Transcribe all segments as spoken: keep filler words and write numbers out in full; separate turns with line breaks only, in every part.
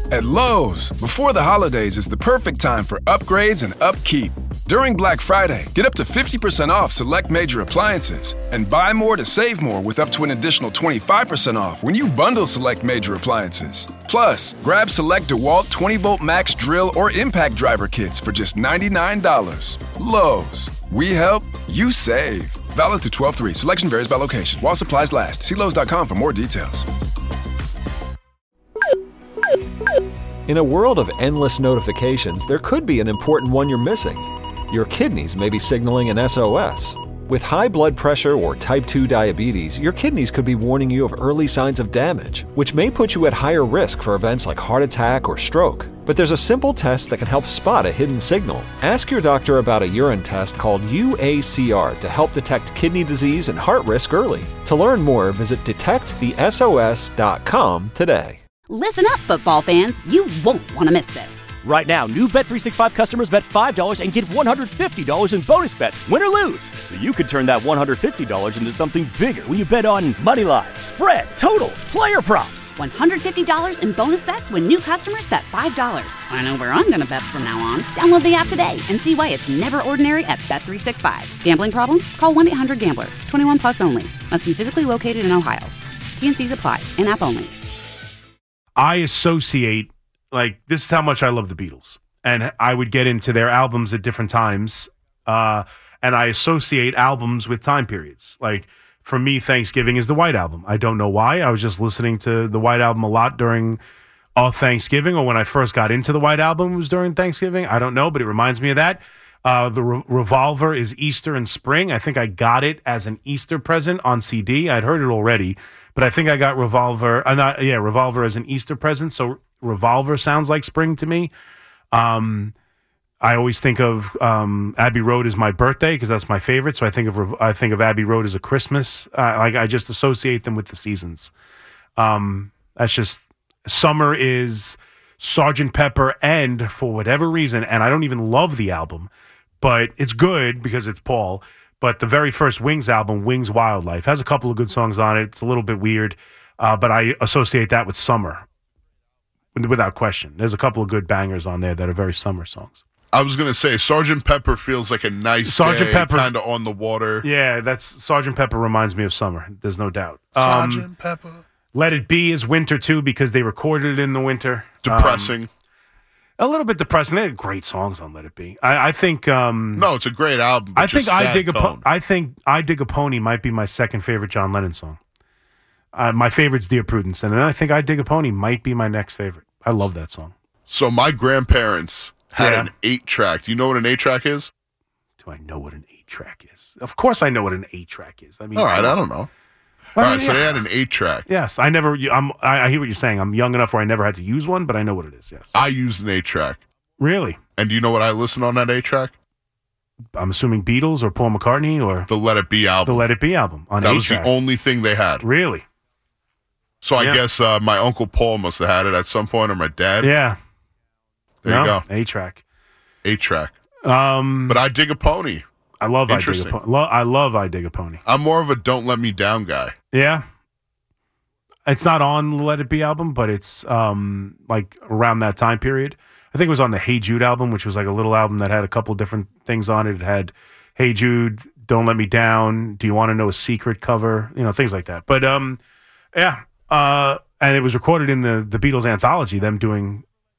At Lowe's, before the holidays is the perfect time for upgrades and upkeep. During Black Friday, get up to fifty percent off select major appliances and buy more to save more with up to an additional twenty-five percent off when you bundle select major appliances. Plus, grab select DeWalt twenty volt max drill or impact driver kits for just ninety-nine dollars. Lowe's, we help, you save. Valid through twelve three. Selection varies by location. While supplies last. See Lowe's dot com for more details.
In a world of endless notifications, there could be an important one you're missing. Your kidneys may be signaling an S O S. With high blood pressure or type two diabetes, your kidneys could be warning you of early signs of damage, which may put you at higher risk for events like heart attack or stroke. But there's a simple test that can help spot a hidden signal. Ask your doctor about a urine test called U A C R to help detect kidney disease and heart risk early. To learn more, visit detect the S O S dot com today.
Listen up, football fans. You won't want to miss this.
Right now, new Bet three sixty-five customers bet five dollars and get one hundred fifty dollars in bonus bets, win or lose. So you could turn that one hundred fifty dollars into something bigger when you bet on money line, spread, totals, player props.
one hundred fifty dollars in bonus bets when new customers bet five dollars. I know where I'm going to bet from now on. Download the app today and see why it's never ordinary at Bet three sixty-five. Gambling problem? Call one eight hundred gambler. twenty-one plus only. Must be physically located in Ohio. T and C's apply. In-app only.
I associate, like, this is how much I love the Beatles. And I would get into their albums at different times. Uh, and I associate albums with time periods. Like, for me, Thanksgiving is the White Album. I don't know why. I was just listening to the White Album a lot during uh, Thanksgiving, or when I first got into the White Album, it was during Thanksgiving. I don't know, but it reminds me of that. Uh, the Re- Revolver is Easter and Spring. I think I got it as an Easter present on C D. I'd heard it already. But I think I got Revolver, uh, not, yeah, Revolver as an Easter present. So Revolver sounds like spring to me. Um, I always think of um, Abbey Road as my birthday because that's my favorite. So I think of I think of Abbey Road as a Christmas. Uh, like I just associate them with the seasons. Um, that's just summer is Sergeant Pepper, and for whatever reason, and I don't even love the album, but it's good because it's Paul. But the very first Wings album, Wings Wildlife, has a couple of good songs on it. It's a little bit weird, uh, but I associate that with summer, without question. There's a couple of good bangers on there that are very summer songs.
I was going to say, Sergeant Pepper feels like a nice
Sergeant
day,
Pepper,
kind of on the water.
Yeah, that's Sergeant Pepper reminds me of summer. There's no doubt.
Sergeant
um,
Pepper.
Let It Be is winter, too, because they recorded it in the winter.
Depressing.
Um, A little bit depressing. They had great songs on Let It Be. I, I think. Um,
no, it's a great album. But
I think
just
I
sad
dig a. Po-
tone.
I think I Dig a Pony might be my second favorite John Lennon song. Uh, my favorite's Dear Prudence, and then I think I Dig a Pony might be my next favorite. I love that song.
So my grandparents had
Yeah.
an eight track. Do you know what an eight track is?
Do I know what an eight track is? Of course, I know what an eight track is. I mean,
All right, I don't know.
Well,
All right,
yeah.
so they had an eight track.
Yes, I never. I'm. I, I hear what you're saying. I'm young enough where I never had to use one, but I know what it is. Yes.
I used an eight track.
Really?
And do you know what I listened on that eight track?
I'm assuming Beatles or Paul McCartney or
The Let It Be album.
the Let It Be album on
that
eight
was
track.
the only thing they had.
Really?
So I
Yeah.
guess uh, my Uncle Paul must have had it at some point, or my dad.
Yeah.
There
no,
you go.
eight track.
Eight track.
Um,
But I Dig a Pony.
I love I Dig a
Interesting.
Pony. Lo- I love I Dig a Pony.
I'm more of a Don't Let Me Down guy.
Yeah. It's not on the Let It Be album, but it's um like around that time period. I think it was on the Hey Jude album, which was like a little album that had a couple different things on it. It had Hey Jude, Don't Let Me Down, Do You Want to Know a Secret cover, you know, things like that. But um yeah, uh and it was recorded in the the Beatles anthology, them doing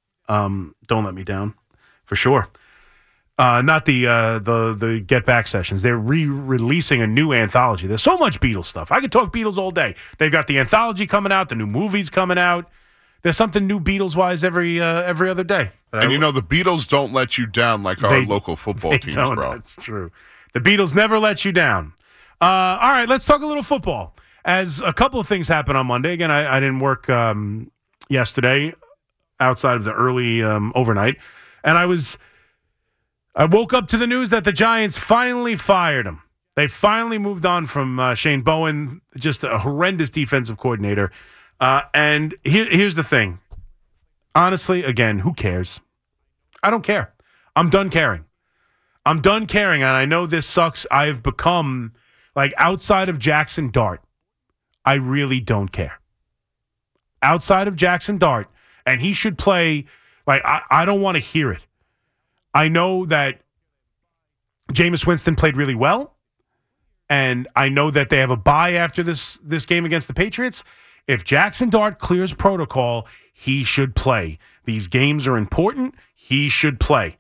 um Don't Let Me Down for sure. Uh, not the uh, the the Get Back sessions. They're re-releasing a new anthology. There's so much Beatles stuff. I could talk Beatles all day. They've got the anthology coming out, the new movies coming out. There's something new Beatles-wise every uh, every other day.
And you know, the Beatles don't let you down like our
They-
local football
they
teams,
don't.
bro.
That's true. The Beatles never let you down. Uh, all right, let's talk a little football. As a couple of things happened on Monday. Again, I, I didn't work um, yesterday outside of the early um, overnight, and I was. I woke up to the news that the Giants finally fired him. They finally moved on from uh, Shane Bowen, just a horrendous defensive coordinator. Uh, and here, here's the thing. Honestly, again, who cares? I don't care. I'm done caring. I'm done caring, and I know this sucks. I've become, like, outside of Jackson Dart, I really don't care. Outside of Jackson Dart And he should play, like, I, I don't want to hear it. I know that Jameis Winston played really well, and I know that they have a bye after this, this game against the Patriots. If Jackson Dart clears protocol, he should play. These games are important. He should play.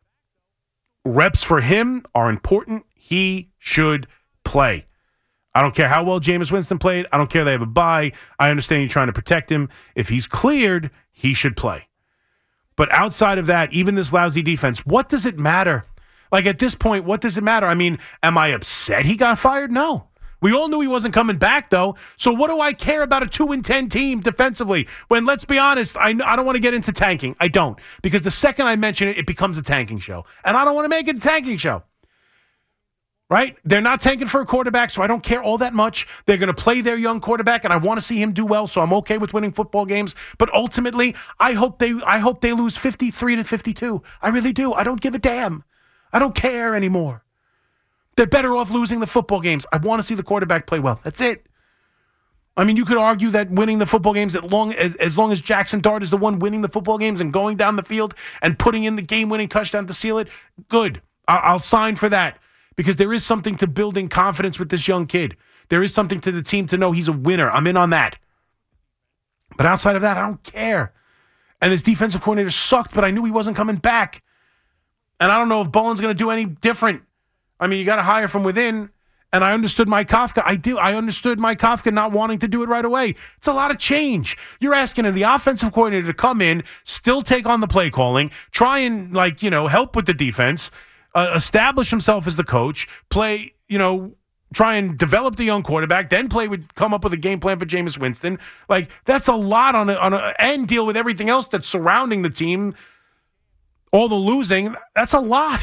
Reps for him are important. He should play. I don't care how well Jameis Winston played. I don't care they have a bye. I understand you're trying to protect him. If he's cleared, he should play. But outside of that, even this lousy defense, what does it matter? Like, at this point, what does it matter? I mean, am I upset he got fired? No. We all knew he wasn't coming back, though. So what do I care about a two and ten team defensively? When, let's be honest, I, I don't want to get into tanking. I don't. Because the second I mention it, it becomes a tanking show. And I don't want to make it a tanking show. Right? They're not tanking for a quarterback, so I don't care all that much. They're going to play their young quarterback, and I want to see him do well, so I'm okay with winning football games. But ultimately, I hope they I hope they lose fifty-three to fifty-two. I really do. I don't give a damn. I don't care anymore. They're better off losing the football games. I want to see the quarterback play well. That's it. I mean, you could argue that winning the football games, as long as, as long as Jackson Dart is the one winning the football games and going down the field and putting in the game-winning touchdown to seal it, good. I- I'll sign for that because there is something to building confidence with this young kid. There is something to the team to know he's a winner. I'm in on that. But outside of that, I don't care. And this defensive coordinator sucked, but I knew he wasn't coming back. And I don't know if Bowen's going to do any different. I mean, you got to hire from within, and I understood Mike Kafka. I do. I understood Mike Kafka not wanting to do it right away. It's a lot of change. You're asking the offensive coordinator to come in, still take on the play calling, try and, like, you know, help with the defense, uh, establish himself as the coach, play, you know, try and develop the young quarterback, then play with, come up with a game plan for Jameis Winston. Like, that's a lot on a, on a, and deal with everything else that's surrounding the team, all the losing. That's a lot.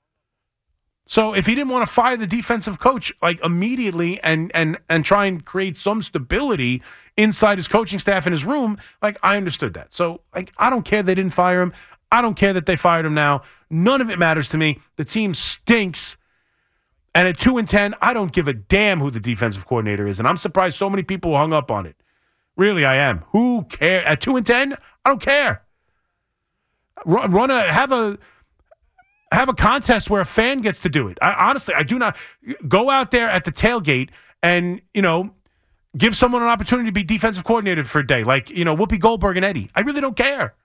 So if he didn't want to fire the defensive coach like immediately and and and try and create some stability inside his coaching staff in his room, like, I understood that. So, like, I don't care they didn't fire him. I don't care that they fired him now. None of it matters to me. The team stinks. And at two and ten, I don't give a damn who the defensive coordinator is. And I'm surprised so many people hung up on it. Really, I am. Who cares? At two and ten, I don't care. Run, run a have a have a contest where a fan gets to do it. I, honestly, I do not go out there at the tailgate and, you know, give someone an opportunity to be defensive coordinator for a day, like, you know, Whoopi Goldberg and Eddie. I really don't care.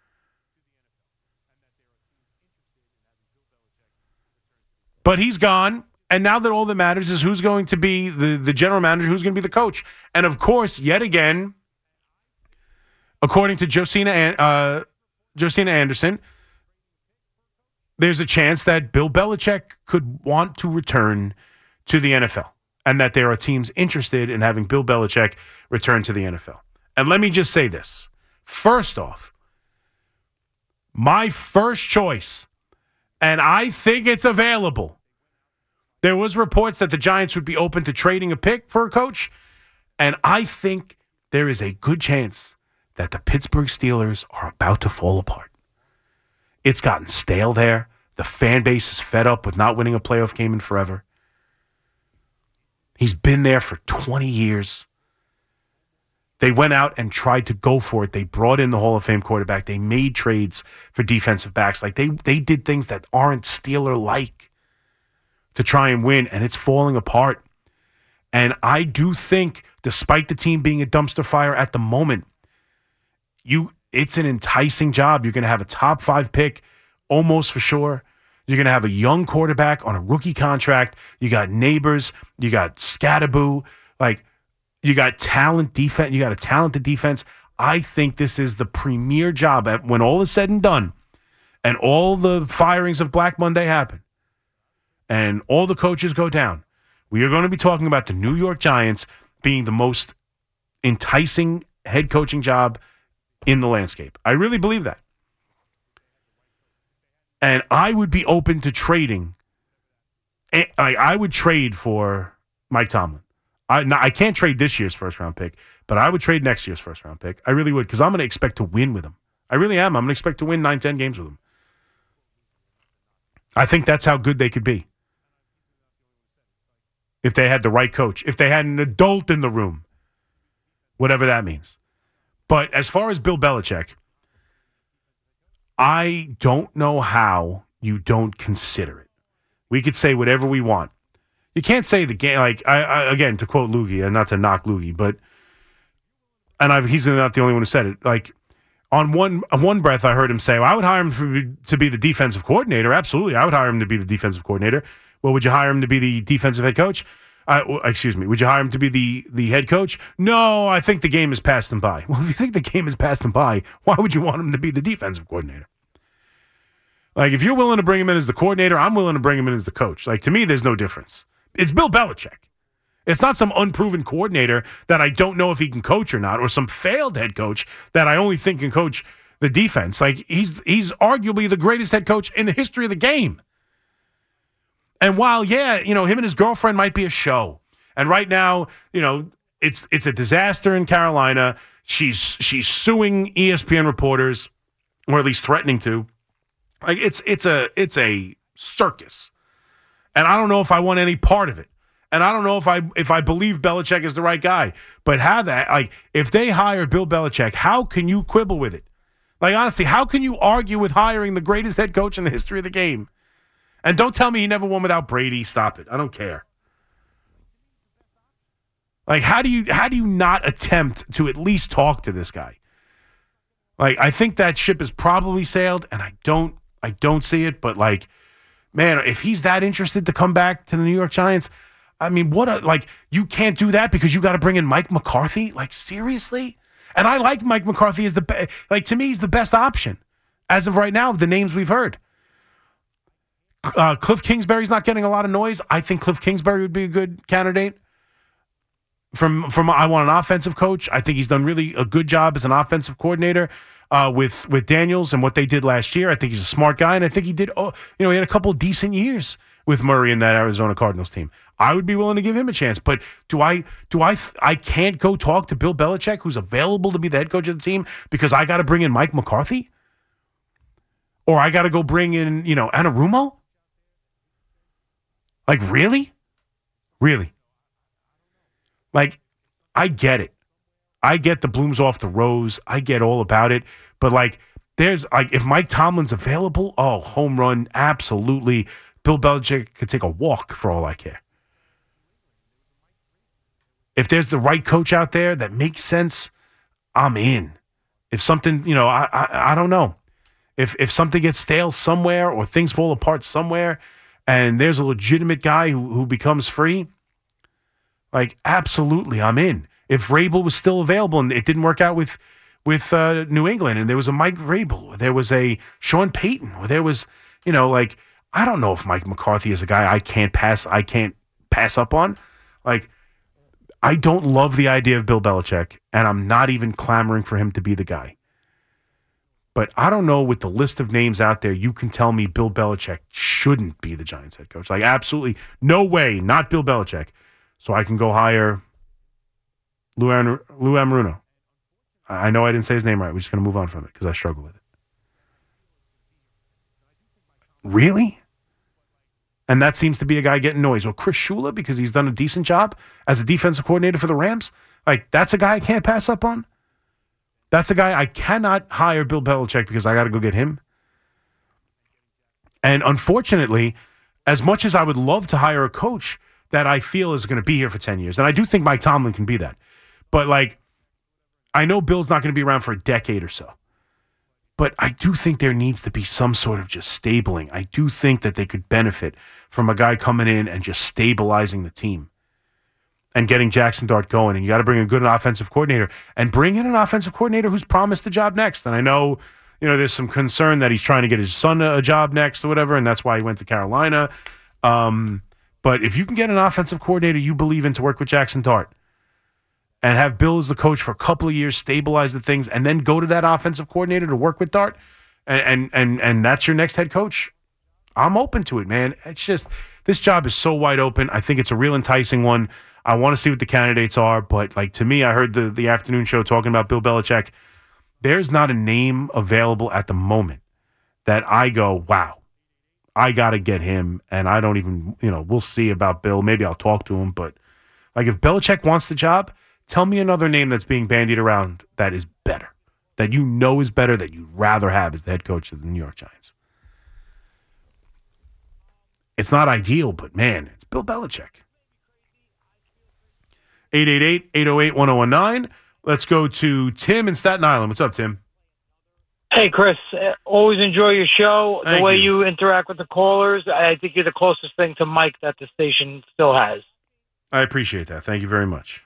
But he's gone, and now that all that matters is who's going to be the, the general manager, who's going to be the coach. And, of course, yet again, according to Josina, uh, Josina Anderson, there's a chance that Bill Belichick could want to return to the N F L and that there are teams interested in having Bill Belichick return to the N F L. And let me just say this. First off, my first choice, and I think it's available, there was reports that the Giants would be open to trading a pick for a coach, and I think there is a good chance that the Pittsburgh Steelers are about to fall apart. It's gotten stale there. The fan base is fed up with not winning a playoff game in forever. He's been there for twenty years. They went out and tried to go for it. They brought in the Hall of Fame quarterback. They made trades for defensive backs. Like they they did things that aren't Steeler-like to try and win, and it's falling apart. And I do think, despite the team being a dumpster fire at the moment, you it's an enticing job. You're going to have a top five pick, almost for sure. You're going to have a young quarterback on a rookie contract. You got Neighbors. You got Scatterboo. Like, you got talent defense. You got a talented defense. I think this is the premier job at, when all is said and done, and all the firings of Black Monday happen, and all the coaches go down. We are going to be talking about the New York Giants being the most enticing head coaching job in the landscape. I really believe that. And I would be open to trading. I, I would trade for Mike Tomlin. I, now, I can't trade this year's first-round pick, but I would trade next year's first-round pick. I really would, because I'm going to expect to win with him. I really am. I'm going to expect to win nine, ten games with him. I think that's how good they could be. If they had the right coach. If they had an adult in the room. Whatever that means. But as far as Bill Belichick, I don't know how you don't consider it. We could say whatever we want. You can't say the game, like, I, I again, to quote Loogie, and not to knock Loogie, but, and I've, he's not the only one who said it, like, on one on one breath, I heard him say, well, I would hire him for, to be the defensive coordinator. Absolutely. I would hire him to be the defensive coordinator. Well, would you hire him to be the defensive head coach? Uh, well, excuse me. Would you hire him to be the, the head coach? No, I think the game has passed him by. Well, if you think the game has passed him by, why would you want him to be the defensive coordinator? Like, if you're willing to bring him in as the coordinator, I'm willing to bring him in as the coach. Like, to me, there's no difference. It's Bill Belichick. It's not some unproven coordinator that I don't know if he can coach or not, or some failed head coach that I only think can coach the defense. Like, he's he's arguably the greatest head coach in the history of the game. And while, yeah, you know, him and his girlfriend might be a show, and right now, you know, it's it's a disaster in Carolina. She's she's suing E S P N reporters, or at least threatening to. Like, it's it's a it's a circus, and I don't know if I want any part of it. And I don't know if I if I believe Belichick is the right guy. But how that, like, if they hire Bill Belichick, how can you quibble with it? Like, honestly, how can you argue with hiring the greatest head coach in the history of the game? And don't tell me he never won without Brady. Stop it. I don't care. Like, how do you how do you not attempt to at least talk to this guy? Like, I think that ship has probably sailed, and I don't I don't see it. But, like, man, if he's that interested to come back to the New York Giants, I mean, what a, like, you can't do that because you got to bring in Mike McCarthy? Like, seriously? And I like Mike McCarthy as the best. Like, to me, he's the best option as of right now of the names we've heard. Uh, Cliff Kingsbury's not getting a lot of noise. I think Cliff Kingsbury would be a good candidate. From, from I want an offensive coach. I think he's done really a good job as an offensive coordinator uh, with, with Daniels and what they did last year. I think he's a smart guy, and I think he did, oh, you know, he had a couple of decent years with Murray and that Arizona Cardinals team. I would be willing to give him a chance, but do I do I I can't go talk to Bill Belichick, who's available to be the head coach of the team, because I got to bring in Mike McCarthy? Or I got to go bring in, you know, Anarumo? Like, really? Really? Like, I get it. I get the blooms off the rose. I get all about it. But, like, there's, like, if Mike Tomlin's available, oh, home run, absolutely. Bill Belichick could take a walk for all I care. If there's the right coach out there that makes sense, I'm in. If something, you know, I I, I don't know. If if something gets stale somewhere or things fall apart somewhere and there's a legitimate guy who, who becomes free, like, absolutely, I'm in. If Vrabel was still available and it didn't work out with, with uh, New England, and there was a Mike Vrabel, or there was a Sean Payton, or there was, you know, like, I don't know if Mike McCarthy is a guy I can't pass, I can't pass up on. Like, I don't love the idea of Bill Belichick, and I'm not even clamoring for him to be the guy. But I don't know, with the list of names out there, you can tell me Bill Belichick shouldn't be the Giants head coach. Like, absolutely, no way, not Bill Belichick. So I can go hire Lou, An- Lou Anarumo. I know I didn't say his name right. We're just going to move on from it because I struggle with it. Really? And that seems to be a guy getting noise. Or Chris Shula, because he's done a decent job as a defensive coordinator for the Rams. Like, that's a guy I can't pass up on. That's a guy I cannot hire Bill Belichick because I got to go get him. And unfortunately, as much as I would love to hire a coach that I feel is going to be here for ten years, and I do think Mike Tomlin can be that. But, like, I know Bill's not going to be around for a decade or so. But I do think there needs to be some sort of just stabling. I do think that they could benefit from a guy coming in and just stabilizing the team and getting Jackson Dart going. And you got to bring a good offensive coordinator and bring in an offensive coordinator who's promised a job next. And I know, you know, there's some concern that he's trying to get his son a job next or whatever, and that's why he went to Carolina. Um, but if you can get an offensive coordinator you believe in to work with Jackson Dart, and have Bill as the coach for a couple of years, stabilize the things, and then go to that offensive coordinator to work with Dart, and and and, and that's your next head coach, I'm open to it, man. It's just, this job is so wide open. I think it's a real enticing one. I want to see what the candidates are, but, like, to me, I heard the, the afternoon show talking about Bill Belichick. There's not a name available at the moment that I go, wow, I got to get him, and I don't even, you know, we'll see about Bill. Maybe I'll talk to him, but, like, if Belichick wants the job, tell me another name that's being bandied around that is better that you know is better, that you'd rather have as the head coach of the New York Giants. It's not ideal, but man, it's Bill Belichick. eight eight eight, eight oh eight, one oh one nine. Let's go to Tim in Staten Island. What's up, Tim?
Hey, Chris. Always enjoy your show.
Thank
the way
you.
you interact with the callers, I think you're the closest thing to Mike that the station still has.
I appreciate that. Thank you very much.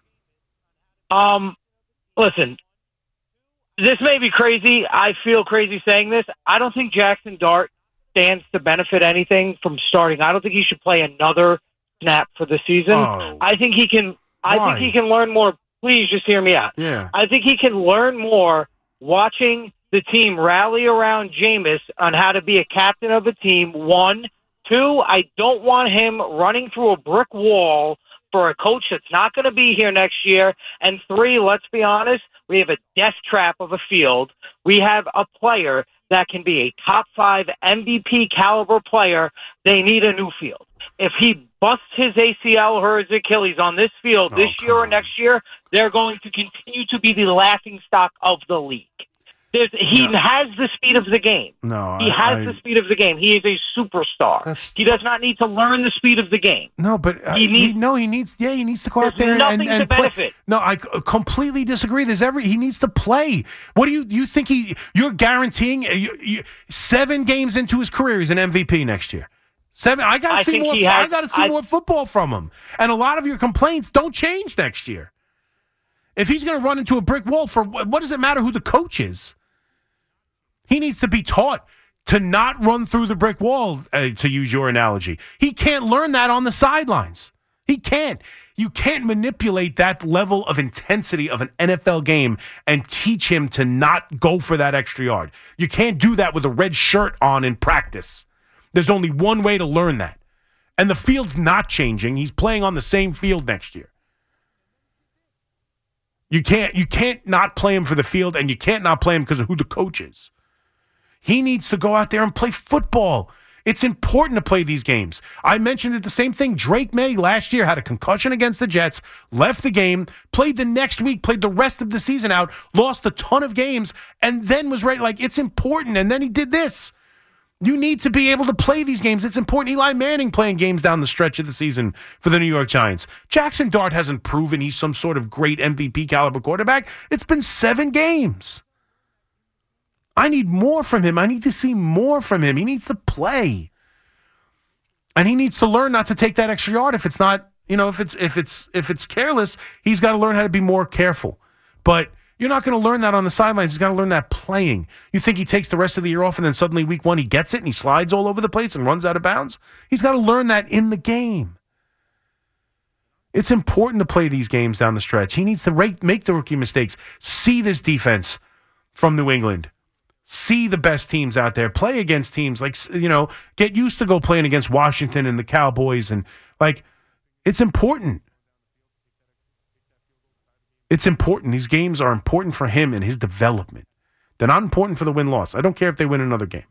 Um, listen, this may be crazy. I feel crazy saying this. I don't think Jackson Dart stands to benefit anything from starting. I don't think he should play another snap for the season.
Oh.
I think he can. I
Why?
think he can learn more. Please just hear me out.
Yeah.
I think he can learn more watching the team rally around Jameis on how to be a captain of a team. One, two. I don't want him running through a brick wall for a coach that's not going to be here next year. And three, let's be honest, we have a death trap of a field. We have a player that can be a top five M V P caliber player. They need a new field. If he busts his A C L or his Achilles on this field
Oh,
this
come
year or
on.
next year, they're going to continue to be the laughing stock of the league. There's, he
No.
has the speed of the game.
No,
He
I,
has
I,
the speed of the game. He is a superstar.
That's-
He does not need to learn the speed of the game.
No, but uh,
He
he
needs-
no, he needs. Yeah, he needs to go out
There's
there and, and,
nothing
and
to
play.
benefit.
No, I c- completely disagree. There's every he needs to play. What do you you think he? You're guaranteeing uh, you, you, seven games into his career, he's an M V P next year. Seven. I got
I
to see
think
more.
he
I
has-
got to see
I-
more football from him. And a lot of your complaints don't change next year. If he's going to run into a brick wall, for what what does it matter who the coach is? He needs to be taught to not run through the brick wall, uh, to use your analogy. He can't learn that on the sidelines. He can't. You can't manipulate that level of intensity of an N F L game and teach him to not go for that extra yard. You can't do that with a red shirt on in practice. There's only one way to learn that. And the field's not changing. He's playing on the same field next year. You can't you can't not play him for the field, and you can't not play him because of who the coach is. He needs to go out there and play football. It's important to play these games. I mentioned it, the same thing. Drake May last year had a concussion against the Jets, left the game, played the next week, played the rest of the season out, lost a ton of games, and then was ready. Like, it's important. And then he did this. You need to be able to play these games. It's important. Eli Manning playing games down the stretch of the season for the New York Giants. Jackson Dart hasn't proven he's some sort of great M V P caliber quarterback. It's been seven games. I need more from him. I need to see more from him. He needs to play. And he needs to learn not to take that extra yard if it's not, you know, if it's if it's if it's careless, he's got to learn how to be more careful. But you're not going to learn that on the sidelines. He's got to learn that playing. You think he takes the rest of the year off and then suddenly week one he gets it and he slides all over the place and runs out of bounds? He's got to learn that in the game. It's important to play these games down the stretch. He needs to rate, make the rookie mistakes, see this defense from New England. See the best teams out there. Play against teams like, you know, get used to go playing against Washington and the Cowboys. And, like, it's important. It's important. These games are important for him and his development. They're not important for the win-loss. I don't care if they win another game.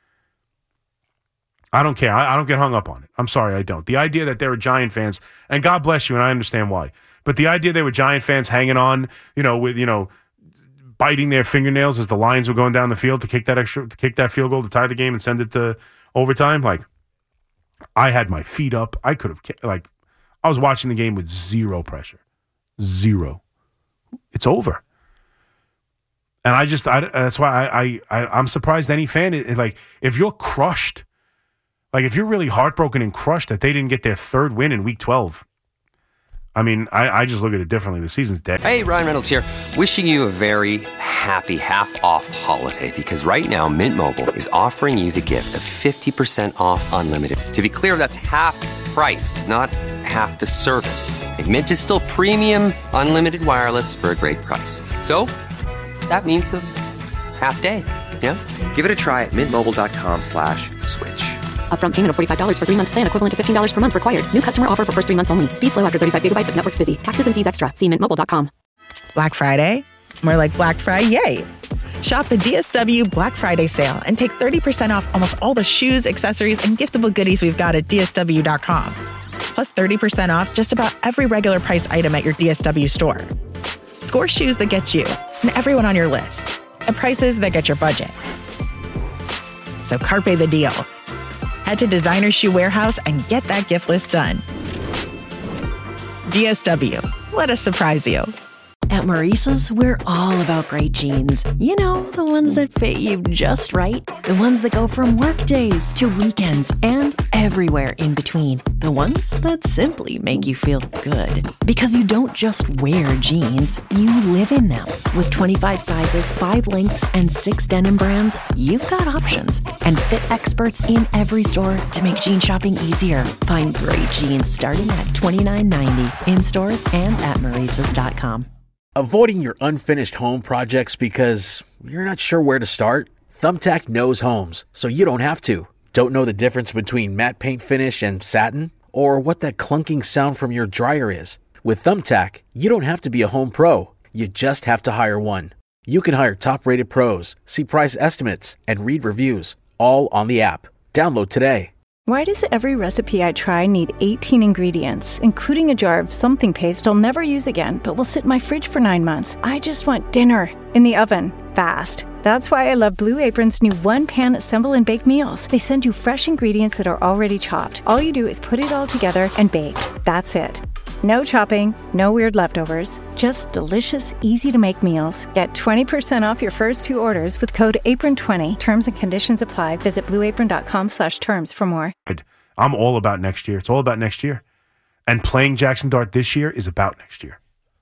I don't care. I, I don't get hung up on it. I'm sorry, I don't. The idea that they were Giant fans, and God bless you, and I understand why, but the idea they were Giant fans hanging on, you know, with, you know, biting their fingernails as the Lions were going down the field to kick that extra, to kick that field goal to tie the game and send it to overtime. Like, I had my feet up. I could have, like, I was watching the game with zero pressure, zero. It's over. And I just, I, that's why I, I, I, I'm surprised any fan, like, if you're crushed, like, if you're really heartbroken and crushed that they didn't get their third win in week twelve, I mean, I, I just look at it differently. The season's dead.
Hey, Ryan Reynolds here. Wishing you a very happy half-off holiday, because right now Mint Mobile is offering you the gift of fifty percent off unlimited. To be clear, that's half price, not half the service. And Mint is still premium unlimited wireless for a great price. So that means a half day, yeah? Give it a try at mintmobile.com slash switch.
Upfront payment of forty-five dollars for three-month plan equivalent to fifteen dollars per month required. New customer offer for first three months only. Speed slow after thirty-five gigabytes if network's busy. Taxes and fees extra. See mint mobile dot com.
Black Friday? More like Black Friday, yay! Shop the D S W Black Friday sale and take thirty percent off almost all the shoes, accessories, and giftable goodies we've got at D S W dot com. Plus thirty percent off just about every regular price item at your D S W store. Score shoes that get you and everyone on your list. at prices that get your budget. So carpe the deal. Head to Designer Shoe Warehouse and get that gift list done. D S W. Let us surprise you.
At Maurice's, we're all about great jeans. You know, the ones that fit you just right. The ones that go from work days to weekends and everywhere in between. The ones that simply make you feel good. Because you don't just wear jeans, you live in them. With twenty-five sizes, five lengths, and six denim brands, you've got options. And fit experts in every store to make jean shopping easier. Find great jeans starting at twenty-nine ninety in stores and at Maurices dot com.
Avoiding your unfinished home projects because you're not sure where to start? Thumbtack knows homes, so you don't have to. Don't know the difference between matte paint finish and satin? Or what that clunking sound from your dryer is? With Thumbtack, you don't have to be a home pro. You just have to hire one. You can hire top-rated pros, see price estimates, and read reviews, all on the app. Download today.
Why does every recipe I try need eighteen ingredients, including a jar of something paste I'll never use again, but will sit in my fridge for nine months? I just want dinner in the oven, fast. That's why I love Blue Apron's new one-pan assemble and bake meals. They send you fresh ingredients that are already chopped. All you do is put it all together and bake. That's it. No chopping, no weird leftovers, just delicious, easy-to-make meals. Get twenty percent off your first two orders with code apron twenty. Terms and conditions apply. Visit blueapron.com slash terms for more.
I'm all about next year. It's all about next year. And playing Jackson Dart this year is about next year.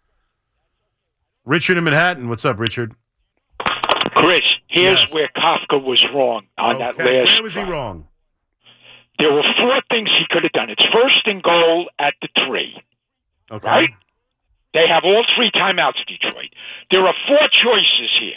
Richard in Manhattan. What's up, Richard?
Chris, here's
Yes.
where Kafka was wrong on that
Okay,
last
where was he
try.
wrong?
There were four things he could have done. It's first and goal at the three.
Okay.
Right? They have all three timeouts, Detroit. There are four choices here.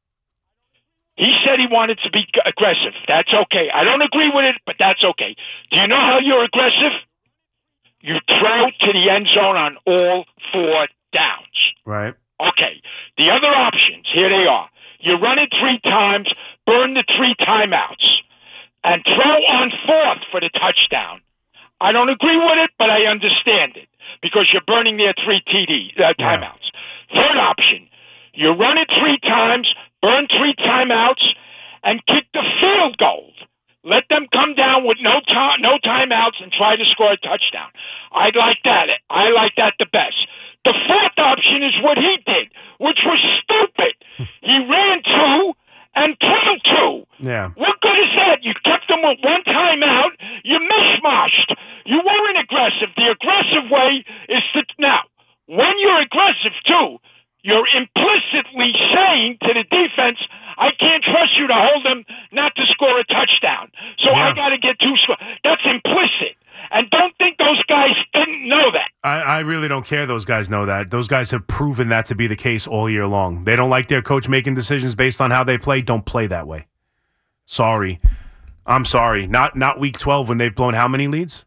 He said he wanted to be g- aggressive. That's okay. I don't agree with it, but that's okay. Do you know how you're aggressive? You throw to the end zone on all four downs.
Right.
Okay. The other options, here they are. You run it three times, burn the three timeouts, and throw on fourth for the touchdown. I don't agree with it, but I understand it because you're burning their three T D uh, timeouts. Yeah. Third option, you run it three times, burn three timeouts, and kick the field goal. Let them come down with no time, no timeouts, and try to score a touchdown. I'd like that. I like that the best. The fourth option is what he did, which was stupid. He ran two and threw two.
Yeah.
What good is that? You kept them with one timeout. You mishmashed. You weren't aggressive. The aggressive way is to now. When you're aggressive too, you're implicitly saying to the defense, I can't trust you to hold them not to score a touchdown. So
Yeah.
I got to get two scores. That's implicit. And don't think those guys didn't know that.
I, I really don't care those guys know that. Those guys have proven that to be the case all year long. They don't like their coach making decisions based on how they play. Don't play that way. Sorry. I'm sorry. Not not week twelve when they've blown how many leads?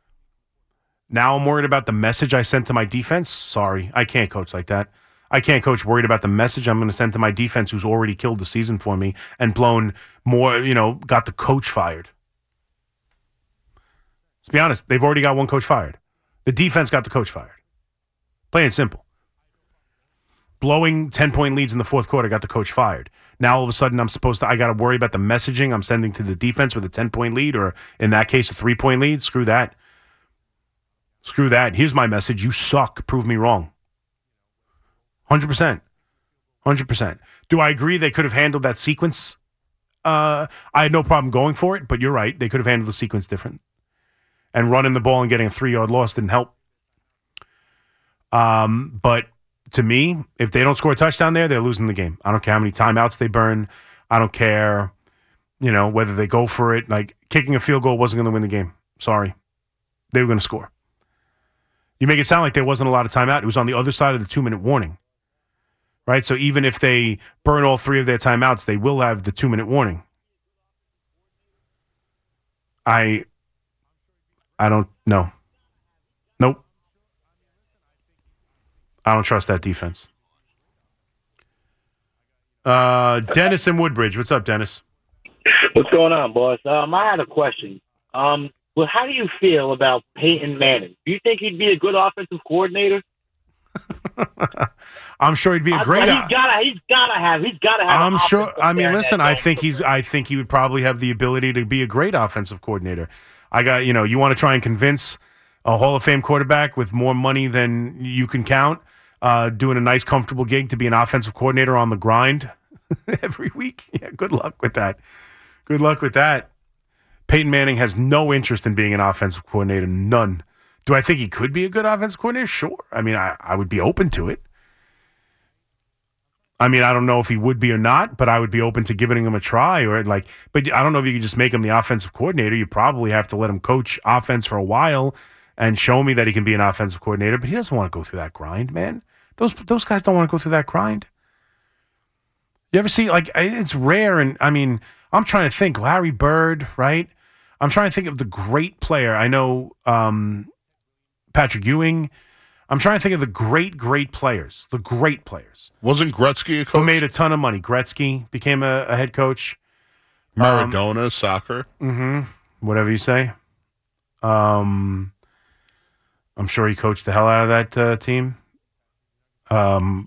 Now I'm worried about the message I sent to my defense. Sorry. I can't coach like that. I can't coach worried about the message I'm going to send to my defense who's already killed the season for me and blown more, you know, got the coach fired. Let's be honest. They've already got one coach fired. The defense got the coach fired. Plain and simple. Blowing ten-point leads in the fourth quarter got the coach fired. Now all of a sudden I'm supposed to, I got to worry about the messaging I'm sending to the defense with a ten-point lead or in that case a three-point lead. Screw that. Screw that. Here's my message. You suck. Prove me wrong. one hundred percent. one hundred percent. Do I agree they could have handled that sequence? Uh, I had no problem going for it, but you're right. They could have handled the sequence different. And running the ball and getting a three-yard loss didn't help. Um, but to me, if they don't score a touchdown there, they're losing the game. I don't care how many timeouts they burn. I don't care, you know, whether they go for it. Like, kicking a field goal wasn't going to win the game. Sorry. They were going to score. You make it sound like there wasn't a lot of timeout. It was on the other side of the two-minute warning. Right? So even if they burn all three of their timeouts, they will have the two-minute warning. I... I don't know. Nope. I don't trust that defense. Uh, Dennis in Woodbridge. What's up, Dennis?
What's going on, boss? Um, I had a question. Um, well, how do you feel about Peyton Manning? Do you think he'd be a good offensive coordinator?
I'm sure he'd be a
I-
great.
He's gotta. He's gotta have. He's gotta have.
I'm
an
sure.
offensive
I mean,
player
listen.
that
I
don't
think
cook.
he's. I think he would probably have the ability to be a great offensive coordinator. I got. You know, you want to try and convince a Hall of Fame quarterback with more money than you can count, uh, doing a nice, comfortable gig to be an offensive coordinator on the grind every week. Yeah, good luck with that. Good luck with that. Peyton Manning has no interest in being an offensive coordinator. None. Do I think he could be a good offensive coordinator? Sure. I mean, I, I would be open to it. I mean, I don't know if he would be or not, but I would be open to giving him a try. Or like, but I don't know if you could just make him the offensive coordinator. You probably have to let him coach offense for a while and show me that he can be an offensive coordinator. But he doesn't want to go through that grind, man. Those those guys don't want to go through that grind. You ever see, like, it's rare. And I mean, I'm trying to think. Larry Bird, right? I'm trying to think of the great player. I know um, Patrick Ewing. I'm trying to think of the great, great players. The great players.
Wasn't Gretzky a coach?
Who made a ton of money. Gretzky became a, a head coach.
Maradona, um, soccer.
Mm-hmm. Whatever you say. Um, I'm sure he coached the hell out of that uh, team. Um,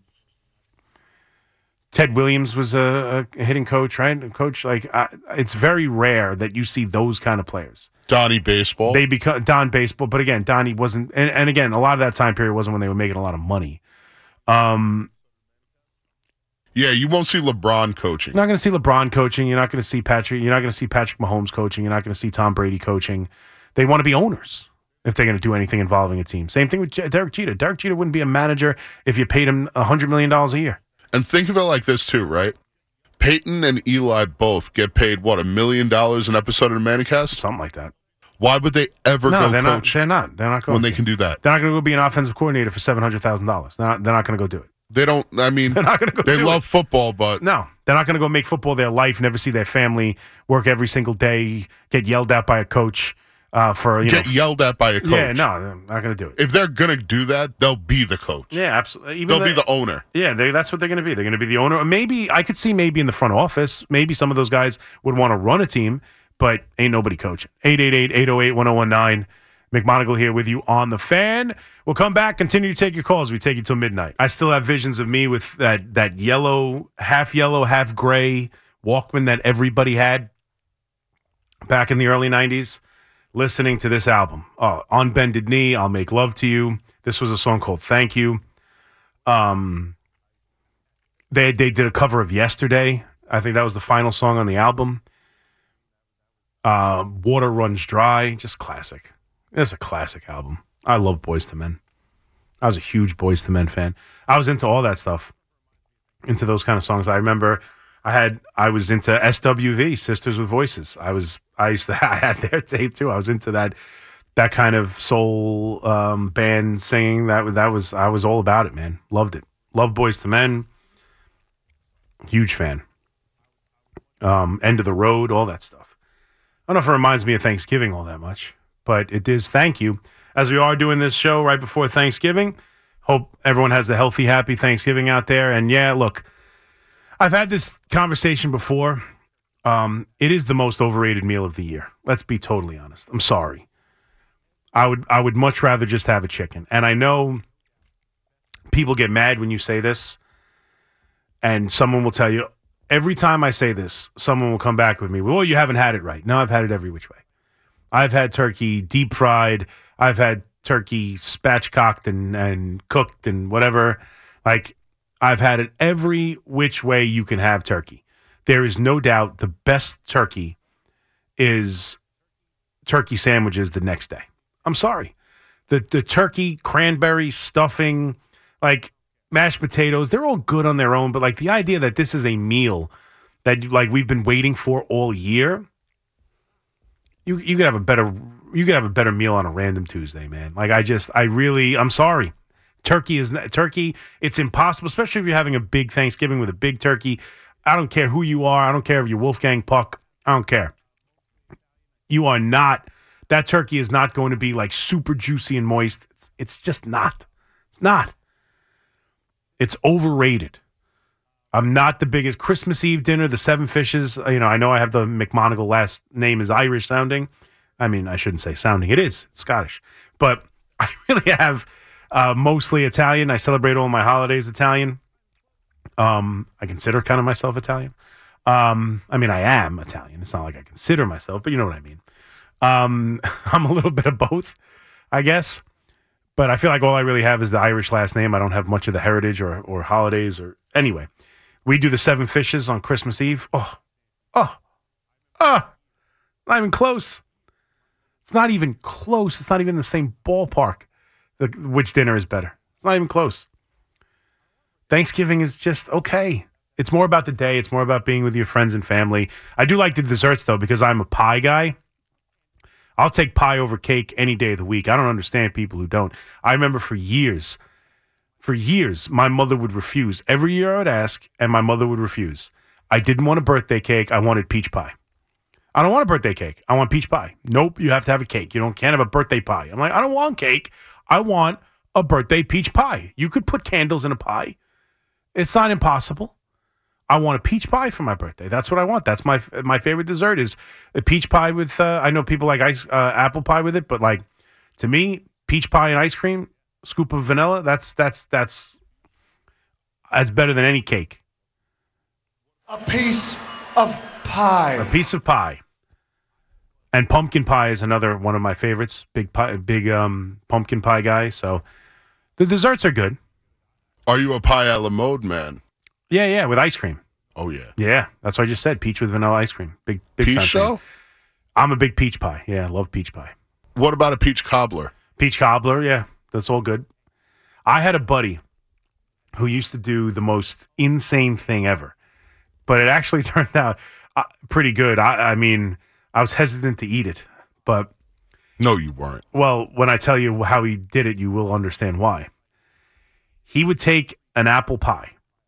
Ted Williams was a, a hitting coach, right? A coach, like, I, it's very rare that you see those kind of players.
Donnie Baseball.
They become Don Baseball, but again, Donnie wasn't, and, and again, a lot of that time period wasn't when they were making a lot of money. Um,
yeah, you won't see LeBron coaching.
You're not going to see LeBron coaching. You're not going to see Patrick. You're not going to see Patrick Mahomes coaching. You're not going to see Tom Brady coaching. They want to be owners if they're going to do anything involving a team. Same thing with Derek Jeter. Derek Jeter wouldn't be a manager if you paid him a hundred million dollars a year.
And think of it like this too, right? Peyton and Eli both get paid, what, a million dollars an episode of the Manicast?
Something like that.
Why would they ever
no,
go
they're
coach?
Not, they're not. They're not going
when they
to.
can do that.
They're not going to go be an offensive coordinator for seven hundred thousand dollars. They're not, they're not going to go do it.
They don't, I mean,
they're not going to go
they
do
love
it.
football, but.
No, they're not going to go make football their life, never see their family, work every single day, get yelled at by a coach. Uh, for you
Get
know,
yelled at by a coach.
Yeah, no, they're not going to do it.
If they're going to do that, they'll be the coach.
Yeah, absolutely. Even
they'll
the,
be the owner.
Yeah, they, that's what they're going to be. They're going to be the owner. Or maybe, I could see maybe in the front office, maybe some of those guys would want to run a team, but ain't nobody coaching. eight eight eight, eight oh eight, one oh one nine. McMonagle here with you on The Fan. We'll come back, continue to take your calls. We take you till midnight. I still have visions of me with that, that yellow, half yellow, half gray Walkman that everybody had back in the early nineties. Listening to this album, uh, On Bended Knee, I'll Make Love to You. This was a song called Thank You. Um, they they did a cover of Yesterday. I think that was the final song on the album. Uh, Water Runs Dry, just classic. It's a classic album. I love Boyz two Men. I was a huge Boyz two Men fan. I was into all that stuff, into those kind of songs. I remember I had I was into S W V, Sisters with Voices. I was I used to I had their tape too. I was into that that kind of soul um, band singing. That that was I was all about it, man. Loved it. Loved Boyz two Men. Huge fan. Um, End of the Road, all that stuff. I don't know if it reminds me of Thanksgiving all that much, but it is. Thank you. As we are doing this show right before Thanksgiving, hope everyone has a healthy, happy Thanksgiving out there. And yeah, look, I've had this conversation before. Um, it is the most overrated meal of the year. Let's be totally honest. I'm sorry. I would I would much rather just have a chicken. And I know people get mad when you say this, and someone will tell you, every time I say this, someone will come back with me, well, you haven't had it right. No, I've had it every which way. I've had turkey deep fried. I've had turkey spatchcocked and, and cooked and whatever. Like, I've had it every which way you can have turkey. There is no doubt the best turkey is turkey sandwiches the next day. I'm sorry. The the turkey, cranberry, stuffing, like mashed potatoes, they're all good on their own. But like the idea that this is a meal that like we've been waiting for all year, you you could have a better you could have a better meal on a random Tuesday, man. Like I just I really I'm sorry. Turkey is not, turkey. It's impossible, especially if you're having a big Thanksgiving with a big turkey. I don't care who you are. I don't care if you're Wolfgang Puck. I don't care. You are not. That turkey is not going to be like super juicy and moist. It's, it's just not. It's not. It's overrated. I'm not the biggest Christmas Eve dinner, the seven fishes. You know, I know I have the McMonagle last name is Irish sounding. I mean, I shouldn't say sounding. It is. It's Scottish. But I really have Uh, mostly Italian. I celebrate all my holidays Italian. Um, I consider kind of myself Italian. Um, I mean, I am Italian. It's not like I consider myself, but you know what I mean. Um, I'm a little bit of both, I guess. But I feel like all I really have is the Irish last name. I don't have much of the heritage or, or holidays or anyway. We do the seven fishes on Christmas Eve. Oh, oh, oh, not even close. It's not even close. It's not even the same ballpark. The, which dinner is better? It's not even close. Thanksgiving is just okay. It's more about the day. It's more about being with your friends and family. I do like the desserts, though, because I'm a pie guy. I'll take pie over cake any day of the week. I don't understand people who don't. I remember for years, for years, my mother would refuse. Every year I would ask, and my mother would refuse. I didn't want a birthday cake. I wanted peach pie. I don't want a birthday cake. I want peach pie. Nope, you have to have a cake. You don't can't have a birthday pie. I'm like, I don't want cake. I want a birthday peach pie. You could put candles in a pie. It's not impossible. I want a peach pie for my birthday. That's what I want. That's my my favorite dessert is a peach pie with, uh, I know people like ice uh, apple pie with it, but like to me, peach pie and ice cream, scoop of vanilla, that's that's that's that's better than any cake.
A piece of pie.
A piece of pie. And pumpkin pie is another one of my favorites. Big pie, big um, pumpkin pie guy. So the desserts are good.
Are you a pie a la mode man?
Yeah, yeah, with ice cream.
Oh, yeah.
Yeah, that's what I just said. Peach with vanilla ice cream. Big, big
Peach
time
show?
thing. I'm a big peach pie. Yeah, I love peach pie.
What about a peach cobbler?
Peach cobbler, yeah, that's all good. I had a buddy who used to do the most insane thing ever, but it actually turned out uh, pretty good. I, I mean, I was hesitant to eat it, but...
No, you weren't.
Well, when I tell you how he did it, you will understand why. He would take an apple pie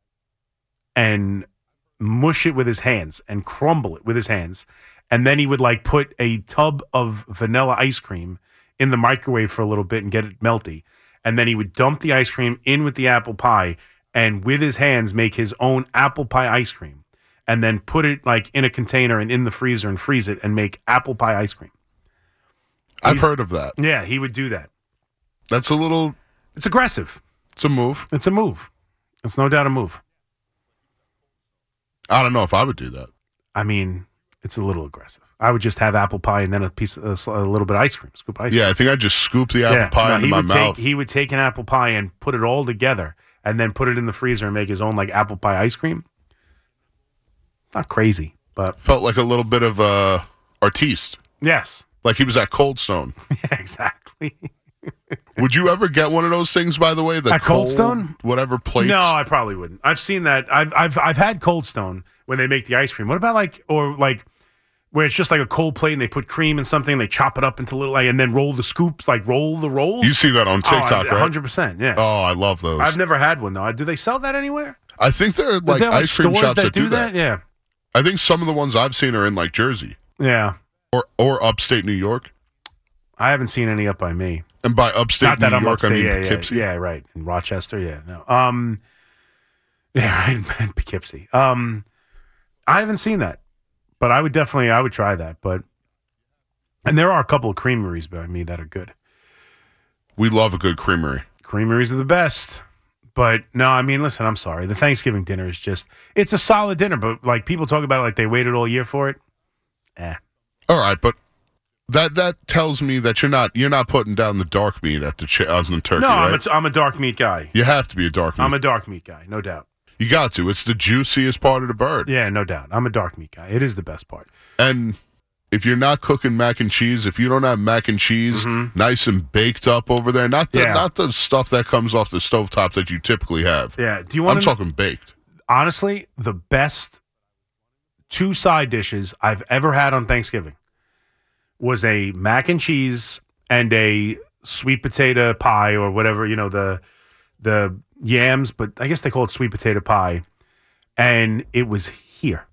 and mush it with his hands and crumble it with his hands. And then he would like put a tub of vanilla ice cream in the microwave for a little bit and get it melty. And then he would dump the ice cream in with the apple pie and with his hands make his own apple pie ice cream. And then put it like in a container and in the freezer and freeze it and make apple pie ice cream.
I've
He's,
heard of that.
Yeah, he would do that.
That's a little...
It's aggressive.
It's a move.
It's a move. It's no doubt a move.
I don't know if I would do that.
I mean, it's a little aggressive. I would just have apple pie and then a piece, of, a little bit of ice cream, scoop ice cream.
Yeah, I think I'd just scoop the apple
yeah,
pie
no,
into
he
my
would
mouth.
Take, he would take an apple pie and put it all together and then put it in the freezer and make his own like apple pie ice cream. Not crazy, but
felt like a little bit of uh, artiste.
Yes,
like he was at Cold Stone.
Yeah, exactly.
Would you ever get one of those things? By the way, the
at Cold Stone,
whatever plates.
No, I probably wouldn't. I've seen that. I've I've I've had Cold Stone when they make the ice cream. What about like or like where it's just like a cold plate and they put cream in something and they chop it up into little like and then roll the scoops, like roll the rolls.
You see that on TikTok,
oh,
right?
one hundred percent. Yeah.
Oh, I love those.
I've never had one though. Do they sell that anywhere?
I think they're like,
there, like
ice cream shops
that,
that do that.
that. Yeah.
I think some of the ones I've seen are in like Jersey.
Yeah.
Or or upstate New York.
I haven't seen any up by me.
And by upstate
Not that
New
I'm
York,
upstate,
I mean
yeah,
Poughkeepsie.
Yeah, yeah, right. In Rochester, yeah. No. Um Yeah, right, Poughkeepsie. Um I haven't seen that. But I would definitely I would try that. But and there are a couple of creameries by me that are good.
We love a good creamery.
Creameries are the best. But no, I mean, listen, I'm sorry. The Thanksgiving dinner is just, it's a solid dinner, but like people talk about it like they waited all year for it. Eh.
All right, but that that tells me that you're not you're not putting down the dark meat at the, ch- on the turkey,
No,
right?
I'm, a, I'm a dark meat guy.
You have to be a dark meat.
I'm a dark meat guy, no doubt.
You got to. It's the juiciest part of the bird.
Yeah, no doubt. I'm a dark meat guy. It is the best part.
And if you're not cooking mac and cheese, if you don't have mac and cheese
mm-hmm.
nice and baked up over there, not the
Yeah.
not the stuff that comes off the stovetop that you typically have.
Yeah. Do you want
I'm
to
talking baked.
Honestly, the best two side dishes I've ever had on Thanksgiving was a mac and cheese and a sweet potato pie or whatever, you know, the the yams, but I guess they call it sweet potato pie. And it was here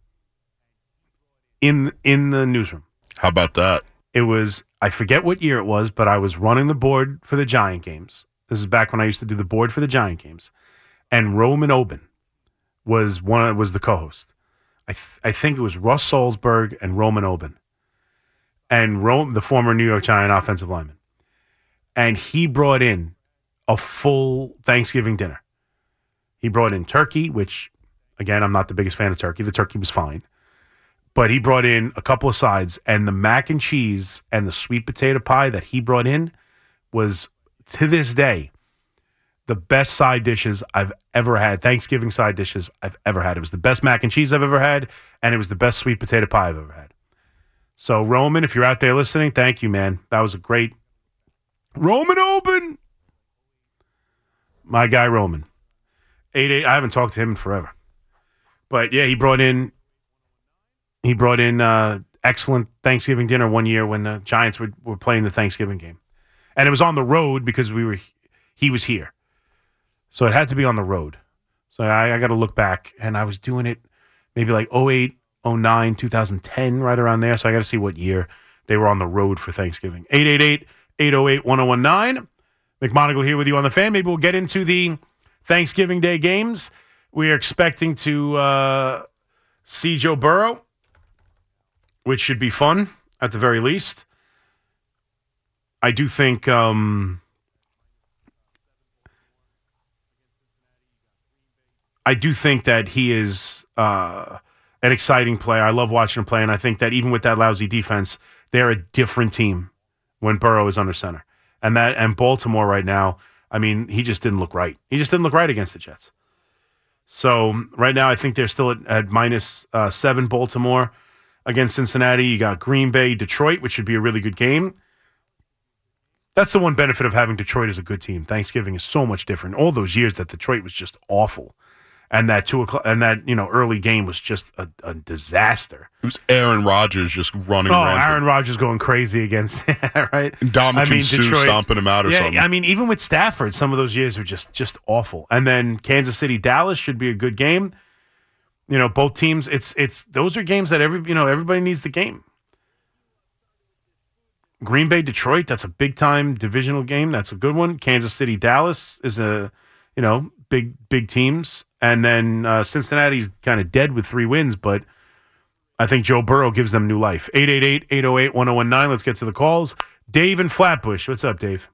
in in the newsroom.
How about that?
It was, I forget what year it was, but I was running the board for the Giant games. This is back when I used to do the board for the Giant games. And Roman Oben was one was the co-host. I th- I think it was Russ Salzberg and Roman Oben. And Rome, the former New York Giant offensive lineman. And he brought in a full Thanksgiving dinner. He brought in turkey, which, again, I'm not the biggest fan of turkey. The turkey was fine. But he brought in a couple of sides, and the mac and cheese and the sweet potato pie that he brought in was, to this day, the best side dishes I've ever had, Thanksgiving side dishes I've ever had. It was the best mac and cheese I've ever had, and it was the best sweet potato pie I've ever had. So, Roman, if you're out there listening, thank you, man. That was a great Roman Open. My guy, Roman. eight eight I haven't talked to him in forever. But, yeah, he brought in he brought in uh, excellent Thanksgiving dinner one year when the Giants were, were playing the Thanksgiving game. And it was on the road because we were he was here. So it had to be on the road. So I, I got to look back, and I was doing it maybe like oh eight, oh nine, two thousand ten, right around there. So I got to see what year they were on the road for Thanksgiving. eight eight eight, eight oh eight, one oh one nine. McMonagle here with you on the Fan. Maybe we'll get into the Thanksgiving Day games. We are expecting to uh, see Joe Burrow, which should be fun at the very least. I do think... Um, I do think that he is uh, an exciting player. I love watching him play, and I think that even with that lousy defense, they're a different team when Burrow is under center. And that and Baltimore right now, I mean, he just didn't look right. He just didn't look right against the Jets. So right now, I think they're still at, at minus uh, seven Baltimore against Cincinnati. You got Green Bay, Detroit, which should be a really good game. That's the one benefit of having Detroit as a good team. Thanksgiving is so much different. All those years that Detroit was just awful. And that two o'clock, and that you know early game was just a, a disaster.
It was Aaron Rodgers just running.
Oh,
rampant.
Aaron Rodgers going crazy against right.
Dominican I mean, Sue Detroit, stomping him out or
yeah,
something.
I mean, even with Stafford, some of those years were just just awful. And then Kansas City, Dallas should be a good game. You know, both teams. It's it's those are games that every you know everybody needs the game. Green Bay, Detroit. That's a big time divisional game. That's a good one. Kansas City, Dallas is a you know big big teams. And then uh, Cincinnati's kind of dead with three wins, but I think Joe Burrow gives them new life. eight eight eight, eight oh eight, one oh one nine. Let's get to the calls. Dave in Flatbush. What's up, Dave?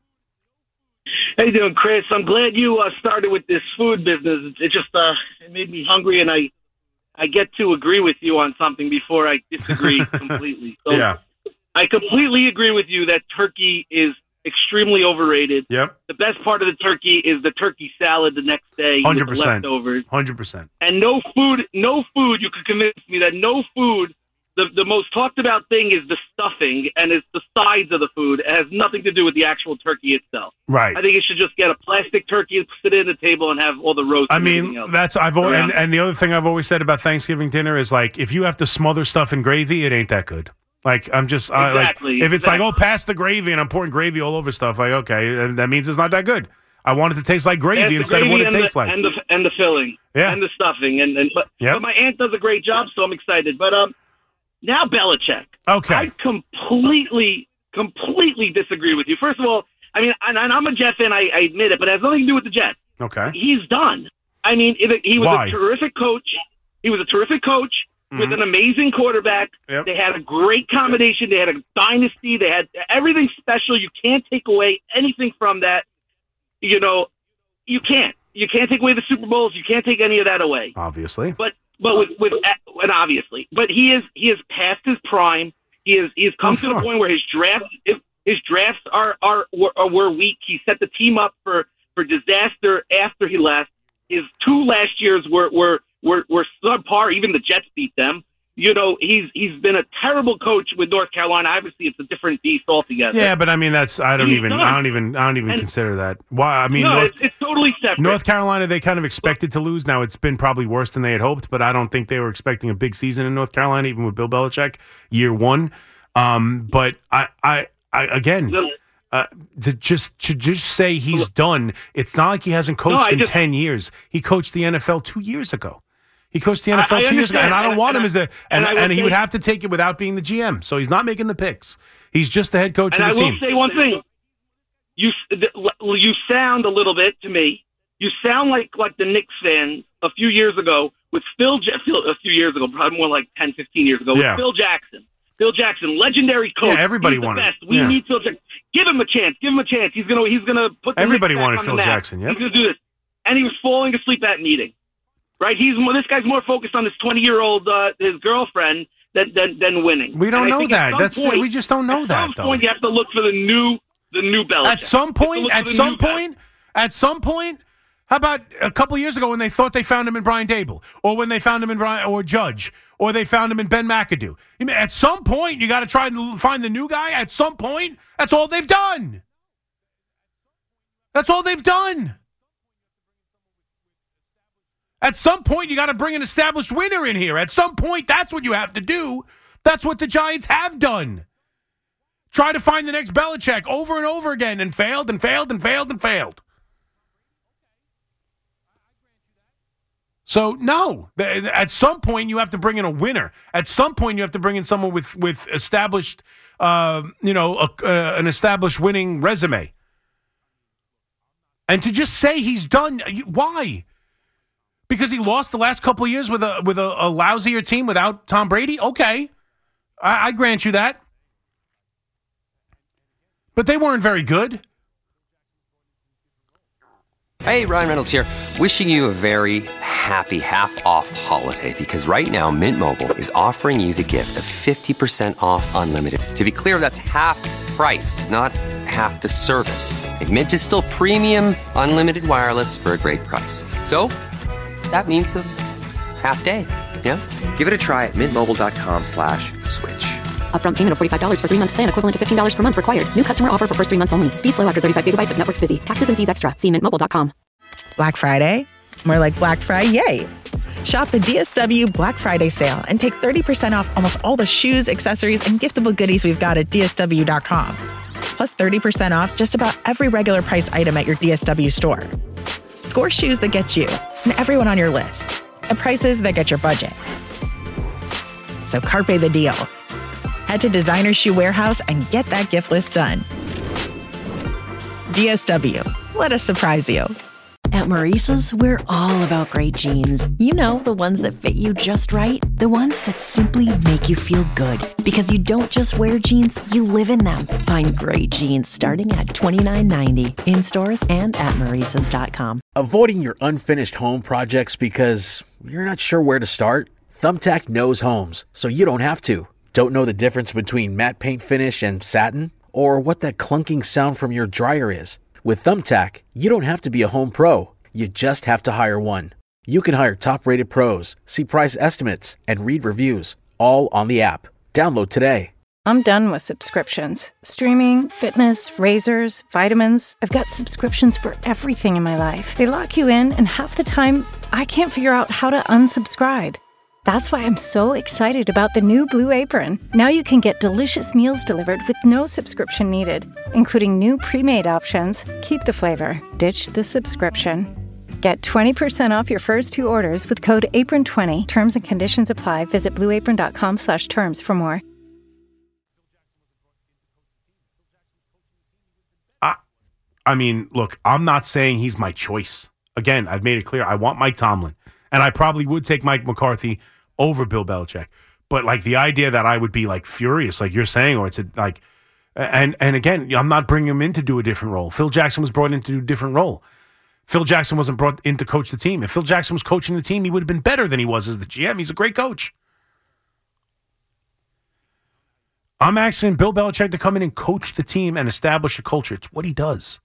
How you doing, Chris? I'm glad you uh, started with this food business. It just uh, it made me hungry, and I I get to agree with you on something before I disagree completely. So
yeah.
I completely agree with you that turkey is extremely overrated.
Yep.
The best part of the turkey is the turkey salad the next day
one hundred percent.
with the leftovers.
one hundred percent.
And no food, no food, you could convince me that no food, the, the most talked about thing is the stuffing and it's the sides of the food. It has nothing to do with the actual turkey itself.
Right.
I think you should just get a plastic turkey, sit it at the table, and have all the roast.
I
and
mean,
everything else.
that's I've always, and, and the other thing I've always said about Thanksgiving dinner is like if you have to smother stuff in gravy, it ain't that good. Like I'm just uh,
exactly,
like if it's
exactly.
like oh pass the gravy and I'm pouring gravy all over stuff, like okay that means it's not that good. I want it to taste like gravy instead of what it tastes
the,
like.
And the and the filling,
yeah,
and the stuffing, and, and but,
yep.
but my aunt does a great job, so I'm excited. But um, now Belichick.
Okay,
I completely, completely disagree with you. First of all, I mean, and, and I'm a Jet fan, I, I admit it, but it has nothing to do with the Jets.
Okay,
he's done. I mean, it, he was
Why?
a terrific coach. He was a terrific coach.
Mm-hmm.
With an amazing quarterback.
Yep.
They had a great combination. They had a dynasty. They had everything special. You can't take away anything from that. You know, you can't. You can't take away the Super Bowls. You can't take any of that away.
Obviously.
But but with with and obviously. But he is he is past his prime. He is he has come
oh,
to the point where his draft his drafts are are were, were weak. He set the team up for, for disaster after he left. His two last years were were Were, were subpar. Even the Jets beat them. You know, he's he's been a terrible coach with North Carolina. Obviously, it's a different beast altogether.
Yeah, but I mean, that's I don't
He's
even
done.
I don't even I don't even
And-
consider that. Why? I mean,
no,
North,
it's, it's totally separate.
North Carolina, they kind of expected to lose. Now it's been probably worse than they had hoped, but I don't think they were expecting a big season in North Carolina, even with Bill Belichick year one. Um, but I I, I again. Uh, to just to just say he's done, it's not like he hasn't coached
No, I
in
just-
ten years. He coached the N F L two years ago. He coached the N F L
I- I
two years ago, and I don't
understand.
want
And
him
I-
as a and,
and I will
and he would
say-
have to take it without being the G M. So he's not making the picks. He's just the head coach
And
of
I
the
will
team.
say one thing. You you sound a little bit to me. You sound like like the Knicks fans a few years ago with Phil. Ja- Phil a few years ago, probably more like ten, fifteen years ago,
Yeah.
with Phil Jackson. Phil Jackson, legendary coach.
Yeah, everybody
He's the
wanted-
best. We
yeah.
need Phil Jackson. Give him a chance. Give him a chance. He's gonna he's gonna put the
Everybody
Knicks back
wanted
on
Phil
the map.
Jackson, yep.
He's gonna do this, and he was falling asleep at meeting. Right? He's more, this guy's more focused on this twenty-year-old uh, his girlfriend than than, than winning.
We don't
And I
know
think at
that.
some
That's
point,
we just don't know
at
that
some
though.
point, you have to look for the new the new Belichick.
At some point,
You have
at
to look for the
some
new guy.
point, at some point, how about a couple years ago when they thought they found him in Brian Dable, or when they found him in Brian or Judge, or they found him in Ben McAdoo? You mean, at some point, you got to try and find the new guy. At some point, that's all they've done. That's all they've done. At some point, you got to bring an established winner in here. At some point, that's what you have to do. That's what the Giants have done. Try to find the next Belichick over and over again and failed and failed and failed and failed. So, no. At some point, you have to bring in a winner. At some point, you have to bring in someone with, with established, uh, you know, a, uh, an established winning resume. And to just say he's done, why? Because he lost the last couple of years with a with a, a lousier team without Tom Brady? Okay. I, I grant you that. But they weren't very good.
Hey, Ryan Reynolds here, wishing you a very happy half-off holiday because right now Mint Mobile is offering you the gift of fifty percent off unlimited. To be clear, that's half price, not half the service. And Mint is still premium unlimited wireless for a great price. So that means a half day, yeah? Give it a try at mintmobile.com slash switch.
Upfront payment of forty-five dollars for three-month plan equivalent to fifteen dollars per month required. New customer offer for first three months only. Speed slow after thirty-five gigabytes if network's busy. Taxes and fees extra. See mint mobile dot com.
Black Friday? More like Black Friday. Shop the D S W Black Friday sale and take thirty percent off almost all the shoes, accessories, and giftable goodies we've got at D S W dot com. Plus thirty percent off just about every regular price item at your D S W store. Score shoes that get you and everyone on your list at prices that get your budget. So carpe the deal. Head to Designer Shoe Warehouse and get that gift list done. D S W. Let us surprise you.
At Maurice's, we're all about great jeans. You know, the ones that fit you just right. The ones that simply make you feel good. Because you don't just wear jeans, you live in them. Find great jeans starting at twenty-nine ninety in stores and at maurices dot com.
Avoiding your unfinished home projects because you're not sure where to start? Thumbtack knows homes, so you don't have to. Don't know the difference between matte paint finish and satin? Or what that clunking sound from your dryer is? With Thumbtack, you don't have to be a home pro. You just have to hire one. You can hire top-rated pros, see price estimates, and read reviews, all on the app. Download today.
I'm done with subscriptions. Streaming, fitness, razors, vitamins. I've got subscriptions for everything in my life. They lock you in, and half the time, I can't figure out how to unsubscribe. That's why I'm so excited about the new Blue Apron. Now you can get delicious meals delivered with no subscription needed, including new pre-made options. Keep the flavor, ditch the subscription. Get twenty percent off your first two orders with code apron twenty. Terms and conditions apply. Visit blueapron.com slash terms for more.
I, I mean, look, I'm not saying he's my choice. Again, I've made it clear. I want Mike Tomlin. And I probably would take Mike McCarthy over Bill Belichick. But, like, the idea that I would be, like, furious, like you're saying, or it's, a, like, and and again, I'm not bringing him in to do a different role. Phil Jackson was brought in to do a different role. Phil Jackson wasn't brought in to coach the team. If Phil Jackson was coaching the team, he would have been better than he was as the G M. He's a great coach. I'm asking Bill Belichick to come in and coach the team and establish a culture. It's what he does.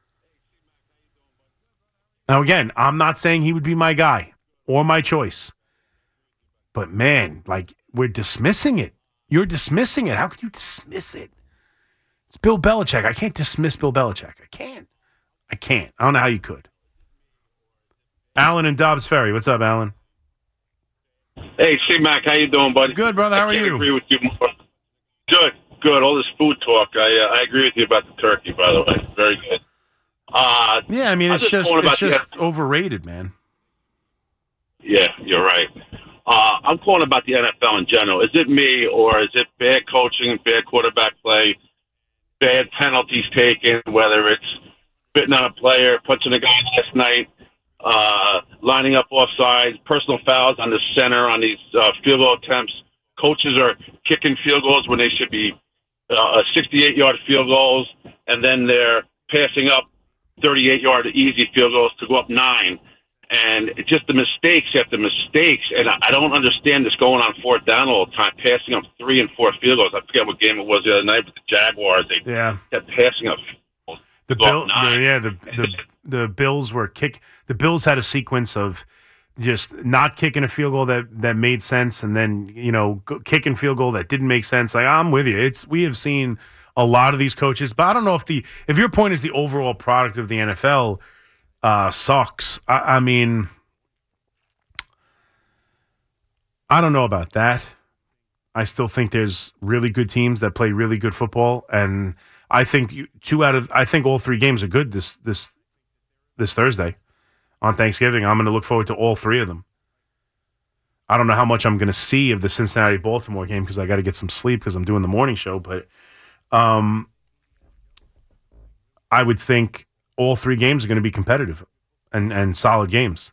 Now, again, I'm not saying he would be my guy or my choice. But, man, like, we're dismissing it. You're dismissing it. How can you dismiss it? It's Bill Belichick. I can't dismiss Bill Belichick. I can't. I can't. I don't know how you could. Alan in Dobbs Ferry. What's up, Alan?
Hey, C-Mac. How you doing, buddy?
Good, brother. How
I
are
can't
you?
agree with you more. Good, good. All this food talk. I uh, I agree with you about the turkey, by the way. Very good. Uh,
Yeah, I mean,
I'm
it's just
calling
it's
about
just
the-
overrated, man.
Yeah, you're right. Uh, I'm calling about the N F L in general. Is it me, or is it bad coaching, bad quarterback play, bad penalties taken, whether it's spitting on a player, punching a guy last night, uh, lining up offsides, personal fouls on the center on these uh, field goal attempts. Coaches are kicking field goals when they should be uh, sixty-eight-yard field goals, and then they're passing up thirty-eight-yard easy field goals to go up nine. And it's just the mistakes after mistakes. And I, I don't understand this going on fourth down all the time, passing up three and four field goals. I forget what game it was the other night with the Jaguars. They
yeah.
kept passing up field goals.
The Bill, the, yeah, the, the the Bills were kick. The Bills had a sequence of just not kicking a field goal that, that made sense, and then you know kicking field goal that didn't make sense. Like I'm with you. It's we have seen a lot of these coaches, but I don't know if the if your point is the overall product of the N F L uh, sucks. I, I mean, I don't know about that. I still think there's really good teams that play really good football, and I think you, two out of I think all three games are good this this this Thursday on Thanksgiving. I'm going to look forward to all three of them. I don't know how much I'm going to see of the Cincinnati-Baltimore game because I got to get some sleep because I'm doing the morning show, but um, I would think all three games are going to be competitive and, and solid games.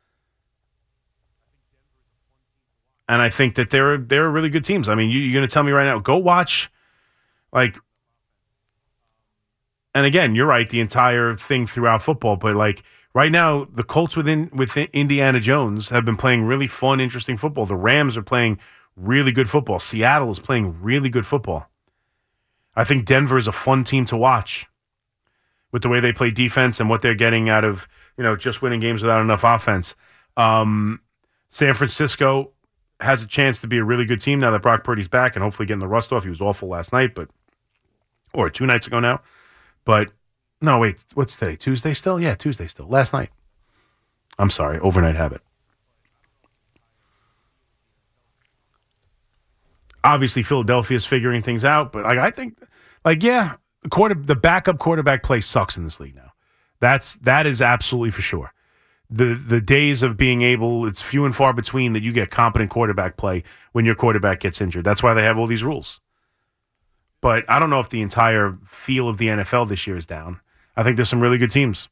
And I think that they're they're really good teams. I mean, you, you're going to tell me right now, go watch, like, and again, you're right, the entire thing throughout football, but like right now, the Colts within within Indiana Jones have been playing really fun, interesting football. The Rams are playing really good football. Seattle is playing really good football. I think Denver is a fun team to watch with the way they play defense and what they're getting out of, you know, just winning games without enough offense. Um, San Francisco has a chance to be a really good team now that Brock Purdy's back and hopefully getting the rust off. He was awful last night, but or two nights ago now. But no, wait, what's today? Tuesday still? Yeah, Tuesday still. Last night. I'm sorry, overnight habit. Obviously, Philadelphia's figuring things out, but like I think, like yeah, the quarter, the backup quarterback play sucks in this league now. That's that is absolutely for sure. The the days of being able, it's few and far between that you get competent quarterback play when your quarterback gets injured. That's why they have all these rules. But I don't know if the entire feel of the N F L this year is down. I think there's some really good teams.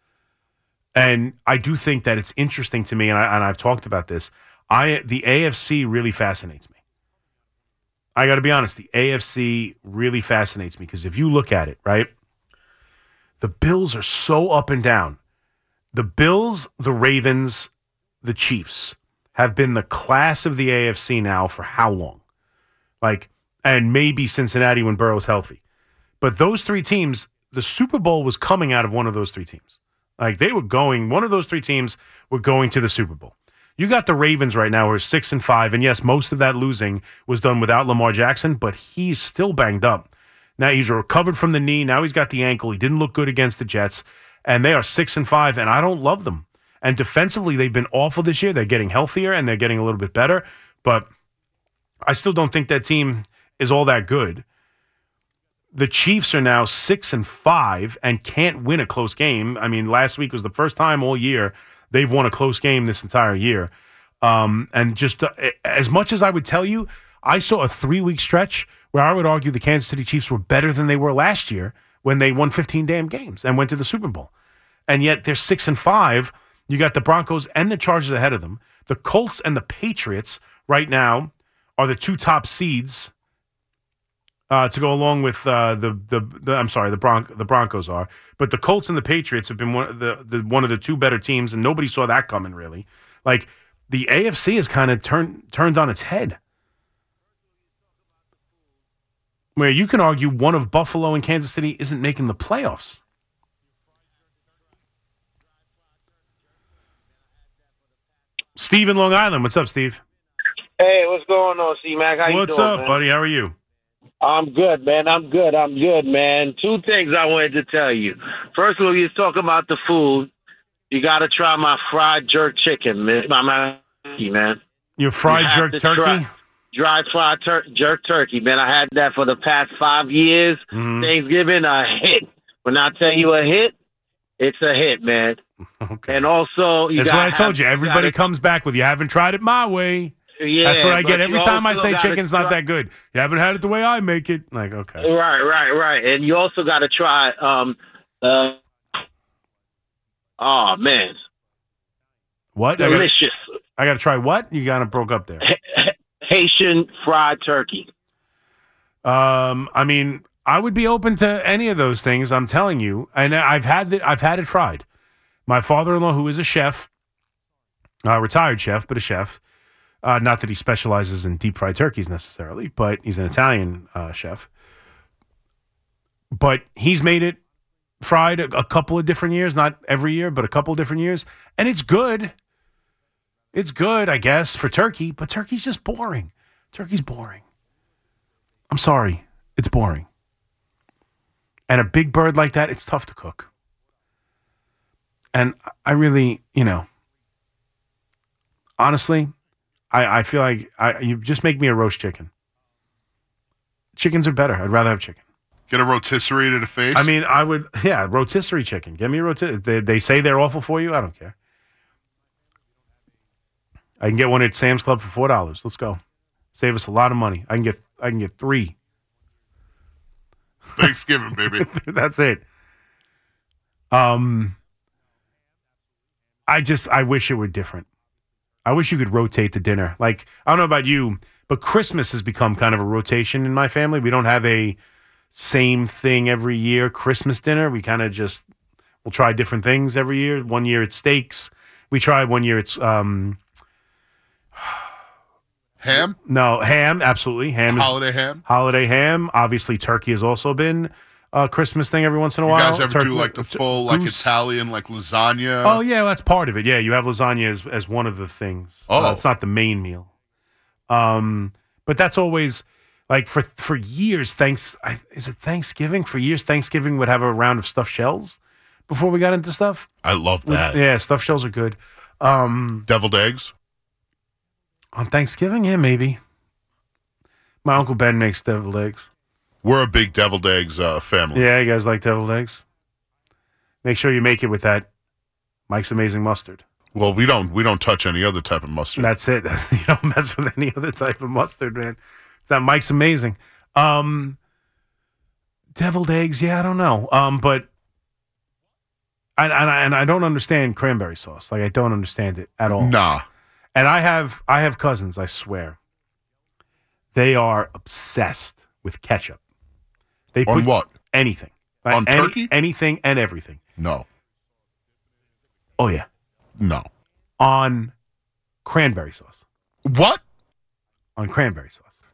And I do think that it's interesting to me, and, I, and I've talked about this, I the A F C really fascinates me. I got to be honest, the A F C really fascinates me because if you look at it, right, the Bills are so up and down. The Bills, the Ravens, the Chiefs have been the class of the A F C now for how long? Like, and maybe Cincinnati when Burrow's healthy. But those three teams, the Super Bowl was coming out of one of those three teams. Like, they were going, one of those three teams were going to the Super Bowl. You got the Ravens right now who are six and five, and yes, most of that losing was done without Lamar Jackson, but he's still banged up. Now he's recovered from the knee. Now he's got the ankle. He didn't look good against the Jets, and they are six and five, and I don't love them. And defensively, they've been awful this year. They're getting healthier and they're getting a little bit better, but I still don't think that team is all that good. The Chiefs are now six and five and can't win a close game. I mean, last week was the first time all year they've won a close game this entire year. Um, and just uh, as much as I would tell you, I saw a three-week stretch where I would argue the Kansas City Chiefs were better than they were last year when they won fifteen damn games and went to the Super Bowl. And yet they're six and five. You got the Broncos and the Chargers ahead of them. The Colts and the Patriots right now are the two top seeds uh, to go along with uh, the, the the I'm sorry the Bron- the Broncos are, but the Colts and the Patriots have been one of the, the one of the two better teams, and nobody saw that coming really. Like the A F C is kind of turned turned on its head, where you can argue one of Buffalo and Kansas City isn't making the playoffs. Steve in Long Island, what's up, Steve?
Hey, what's going on, C-Mac? How
What's
you doing,
up,
man?
buddy? How are you?
I'm good, man. I'm good. I'm good, man. Two things I wanted to tell you. First of all, you talk about the food. You got to try my fried jerk chicken, man. My man.
Your fried
You have
jerk
to
turkey?
try- Dry fried tur- jerk turkey, man. I had that for the past five years.
Mhm.
Thanksgiving, a hit. When I tell you a hit, it's a hit, man.
Okay.
And also, you
That's
gotta
what I told
have-
you. Everybody
gotta-
comes back with, you haven't tried it my way.
Yeah,
That's what I
but
get
you
every time I
also
say
gotta
chicken's not
try-
that good. You haven't had it the way I make it. Like, okay.
Right, right, right. And you also got to try. Um, uh, oh man,
What? I
delicious
gotta, I got to try what? You kind of broke up there.
Haitian fried turkey.
Um, I mean, I would be open to any of those things. I'm telling you, and I've had it. I've had it fried. My father-in-law, who is a chef, a retired chef, but a chef. Uh, not that he specializes in deep fried turkeys necessarily, but he's an Italian uh, chef. But he's made it fried a, a couple of different years, not every year, but a couple of different years, and it's good. It's good, I guess, for turkey, but turkey's just boring. Turkey's boring. I'm sorry, it's boring. And a big bird like that, it's tough to cook. And I really, you know, honestly, I, I feel like I, you just make me a roast chicken. Chickens are better. I'd rather have chicken.
Get a rotisserie to the face?
I mean, I would, yeah, rotisserie chicken. Give me a rotisserie. They, they say they're awful for you. I don't care. I can get one at Sam's Club for four dollars. Let's go. Save us a lot of money. I can get I can get three.
Thanksgiving, baby.
That's it. Um, I just, I wish it were different. I wish you could rotate the dinner. Like, I don't know about you, but Christmas has become kind of a rotation in my family. We don't have a same thing every year Christmas dinner. We kind of just, we'll try different things every year. One year it's steaks. We tried one year it's... um.
Ham?
No, ham, absolutely. Ham.
Holiday
is,
ham?
Holiday ham. Obviously, turkey has also been a Christmas thing every once in a while.
You guys ever
turkey,
do like the full, like
goose.
Italian, like lasagna?
Oh, yeah, well, that's part of it. Yeah, you have lasagna as, as one of the things.
Oh.
Uh, it's not the main meal. Um, but that's always, like, for, for years, thanks, I, is it Thanksgiving? For years, Thanksgiving would have a round of stuffed shells before we got into stuff.
I love that.
Yeah, stuffed shells are good. Um,
Deviled eggs?
On Thanksgiving, yeah, maybe. My Uncle Ben makes deviled eggs.
We're a big deviled eggs uh, family.
Yeah, you guys like deviled eggs? Make sure you make it with that Mike's Amazing Mustard.
Well, we don't we don't touch any other type of mustard.
That's it. You don't mess with any other type of mustard, man. That Mike's Amazing. Um, deviled eggs, yeah, I don't know. Um, but and and I, and I don't understand cranberry sauce. Like, I don't understand it at all.
Nah.
And I have I have cousins, I swear. They are obsessed with ketchup. They
On
put
what?
Anything.
On
Any-
turkey?
Anything and everything.
No.
Oh, yeah.
No.
On cranberry sauce.
What?
On cranberry sauce.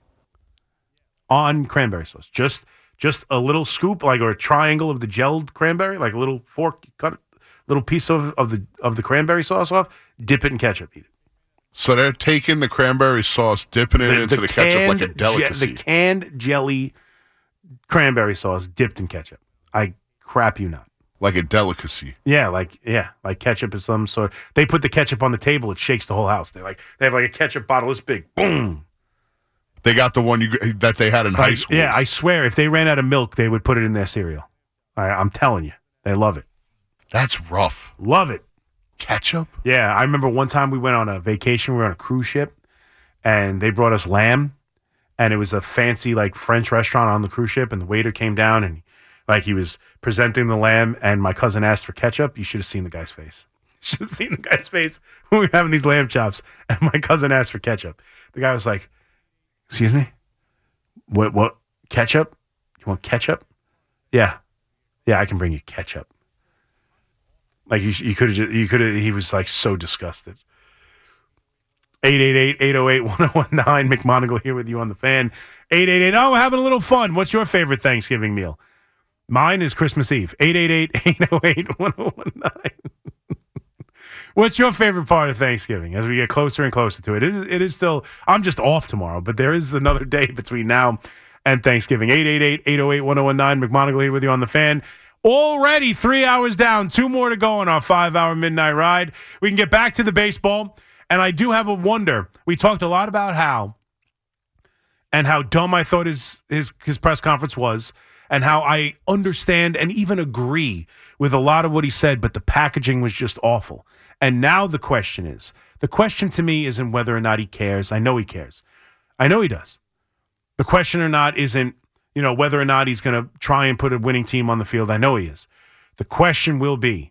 On cranberry sauce. Just just a little scoop, like, or a triangle of the gelled cranberry, like a little fork, cut a little piece of, of the of the cranberry sauce off, dip it in ketchup, eat it.
So they're taking the cranberry sauce, dipping it
The-
into
the
the, ketchup like a
canned
delicacy.
Je- the canned jelly cranberry sauce dipped in ketchup. I crap you not.
Like a delicacy.
Yeah, like yeah, like ketchup is some sort. They put the ketchup on the table; it shakes the whole house. They like they have like a ketchup bottle this big. Boom.
They got the one you that they had in high
Like,
school.
yeah, I swear, if they ran out of milk, they would put it in their cereal. I, I'm telling you, they love it.
That's rough.
Love it.
Ketchup?
Yeah, I remember one time we went on a vacation. We were on a cruise ship, and they brought us lamb, and it was a fancy like French restaurant on the cruise ship. And the waiter came down and like he was presenting the lamb, and my cousin asked for ketchup. You should have seen the guy's face. You should have seen the guy's face when we were having these lamb chops, and my cousin asked for ketchup. The guy was like, "Excuse me, what? What ketchup? You want ketchup? Yeah, yeah, I can bring you ketchup." Like you, you could have, you could have. He was like so disgusted. eight eight eight, eight oh eight, one oh one nine McMonagle here with you on the Fan. eight eight eight. Oh, we're having a little fun. What's your favorite Thanksgiving meal? Mine is Christmas Eve. eight eight eight, eight oh eight, one oh one nine. What's your favorite part of Thanksgiving as we get closer and closer to it? It is, it is still, I'm just off tomorrow, but there is another day between now and Thanksgiving. eight eight eight, eight oh eight, one oh one nine McMonagle here with you on the Fan. Already three hours down, two more to go on our five-hour midnight ride. We can get back to the baseball, and I do have a wonder. We talked a lot about Hal and how dumb I thought his his his press conference was, and how I understand and even agree with a lot of what he said, but the packaging was just awful. And now the question is, the question to me isn't whether or not he cares. I know he cares. I know he does. The question or not isn't, you know, whether or not he's going to try and put a winning team on the field. I know he is. The question will be,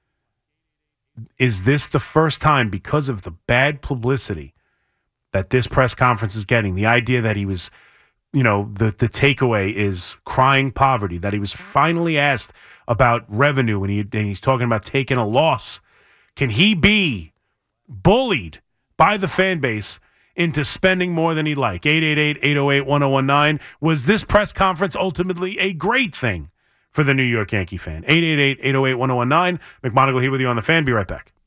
is this the first time, because of the bad publicity that this press conference is getting, the idea that he was you know, the, the takeaway is crying poverty, that he was finally asked about revenue and, he, and he's talking about taking a loss. Can he be bullied by the fan base into spending more than he'd like? eight eight eight, eight oh eight, one oh one nine. Was this press conference ultimately a great thing for the New York Yankee fan? eight eight eight, eight oh eight, one oh one nine. McMonagle here with you on The Fan. Be right back.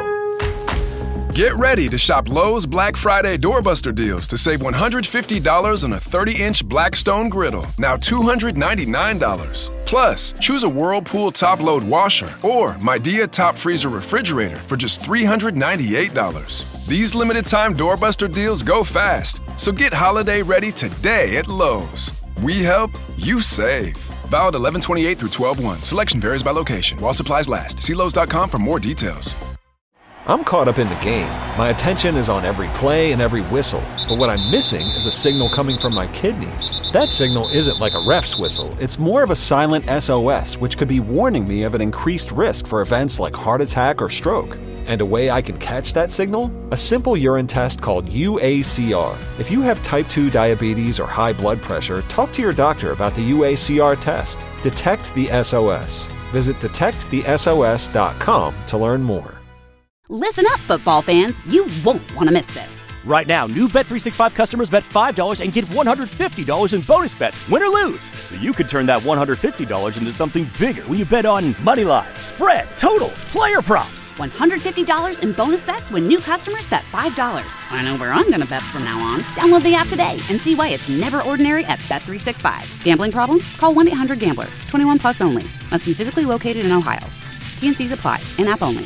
Get ready to shop Lowe's Black Friday doorbuster deals to save one hundred fifty dollars on a thirty-inch Blackstone griddle, now two hundred ninety-nine dollars. Plus, choose a Whirlpool top-load washer or Midea top freezer refrigerator for just three hundred ninety-eight dollars. These limited-time doorbuster deals go fast, so get holiday ready today at Lowe's. We help, you save. Valid eleven twenty-eight through twelve one. Selection varies by location. While supplies last. See Lowe's dot com for more details.
I'm caught up in the game. My attention is on every play and every whistle. But what I'm missing is a signal coming from my kidneys. That signal isn't like a ref's whistle. It's more of a silent S O S, which could be warning me of an increased risk for events like heart attack or stroke. And a way I can catch that signal? A simple urine test called U A C R. If you have type two diabetes or high blood pressure, talk to your doctor about the U A C R test. Detect the S O S. Visit detect the S O S dot com to learn more.
Listen up, football fans. You won't want to miss this.
Right now, new Bet three sixty-five customers bet five dollars and get one hundred fifty dollars in bonus bets, win or lose. So you could turn that one hundred fifty dollars into something bigger when you bet on money line, spread, totals, player props.
one hundred fifty dollars in bonus bets when new customers bet five dollars. I know where I'm going to bet from now on. Download the app today and see why it's never ordinary at Bet three sixty-five. Gambling problem? Call one eight hundred gambler. twenty-one plus only. Must be physically located in Ohio. T and C's apply. In-app only.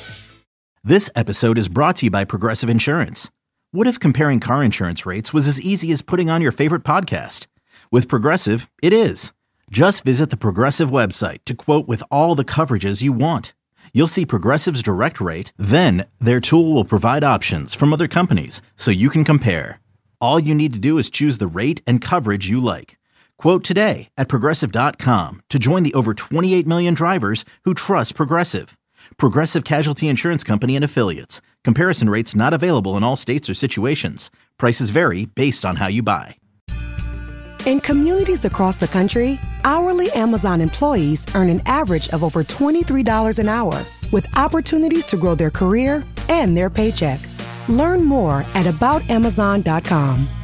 This episode is brought to you by Progressive Insurance. What if comparing car insurance rates was as easy as putting on your favorite podcast? With Progressive, it is. Just visit the Progressive website to quote with all the coverages you want. You'll see Progressive's direct rate, then their tool will provide options from other companies so you can compare. All you need to do is choose the rate and coverage you like. Quote today at Progressive dot com to join the over twenty-eight million drivers who trust Progressive. Progressive Casualty Insurance Company and Affiliates. Comparison rates not available in all states or situations. Prices vary based on how you buy.
In communities across the country, hourly Amazon employees earn an average of over twenty-three dollars an hour, with opportunities to grow their career and their paycheck. Learn more at about amazon dot com.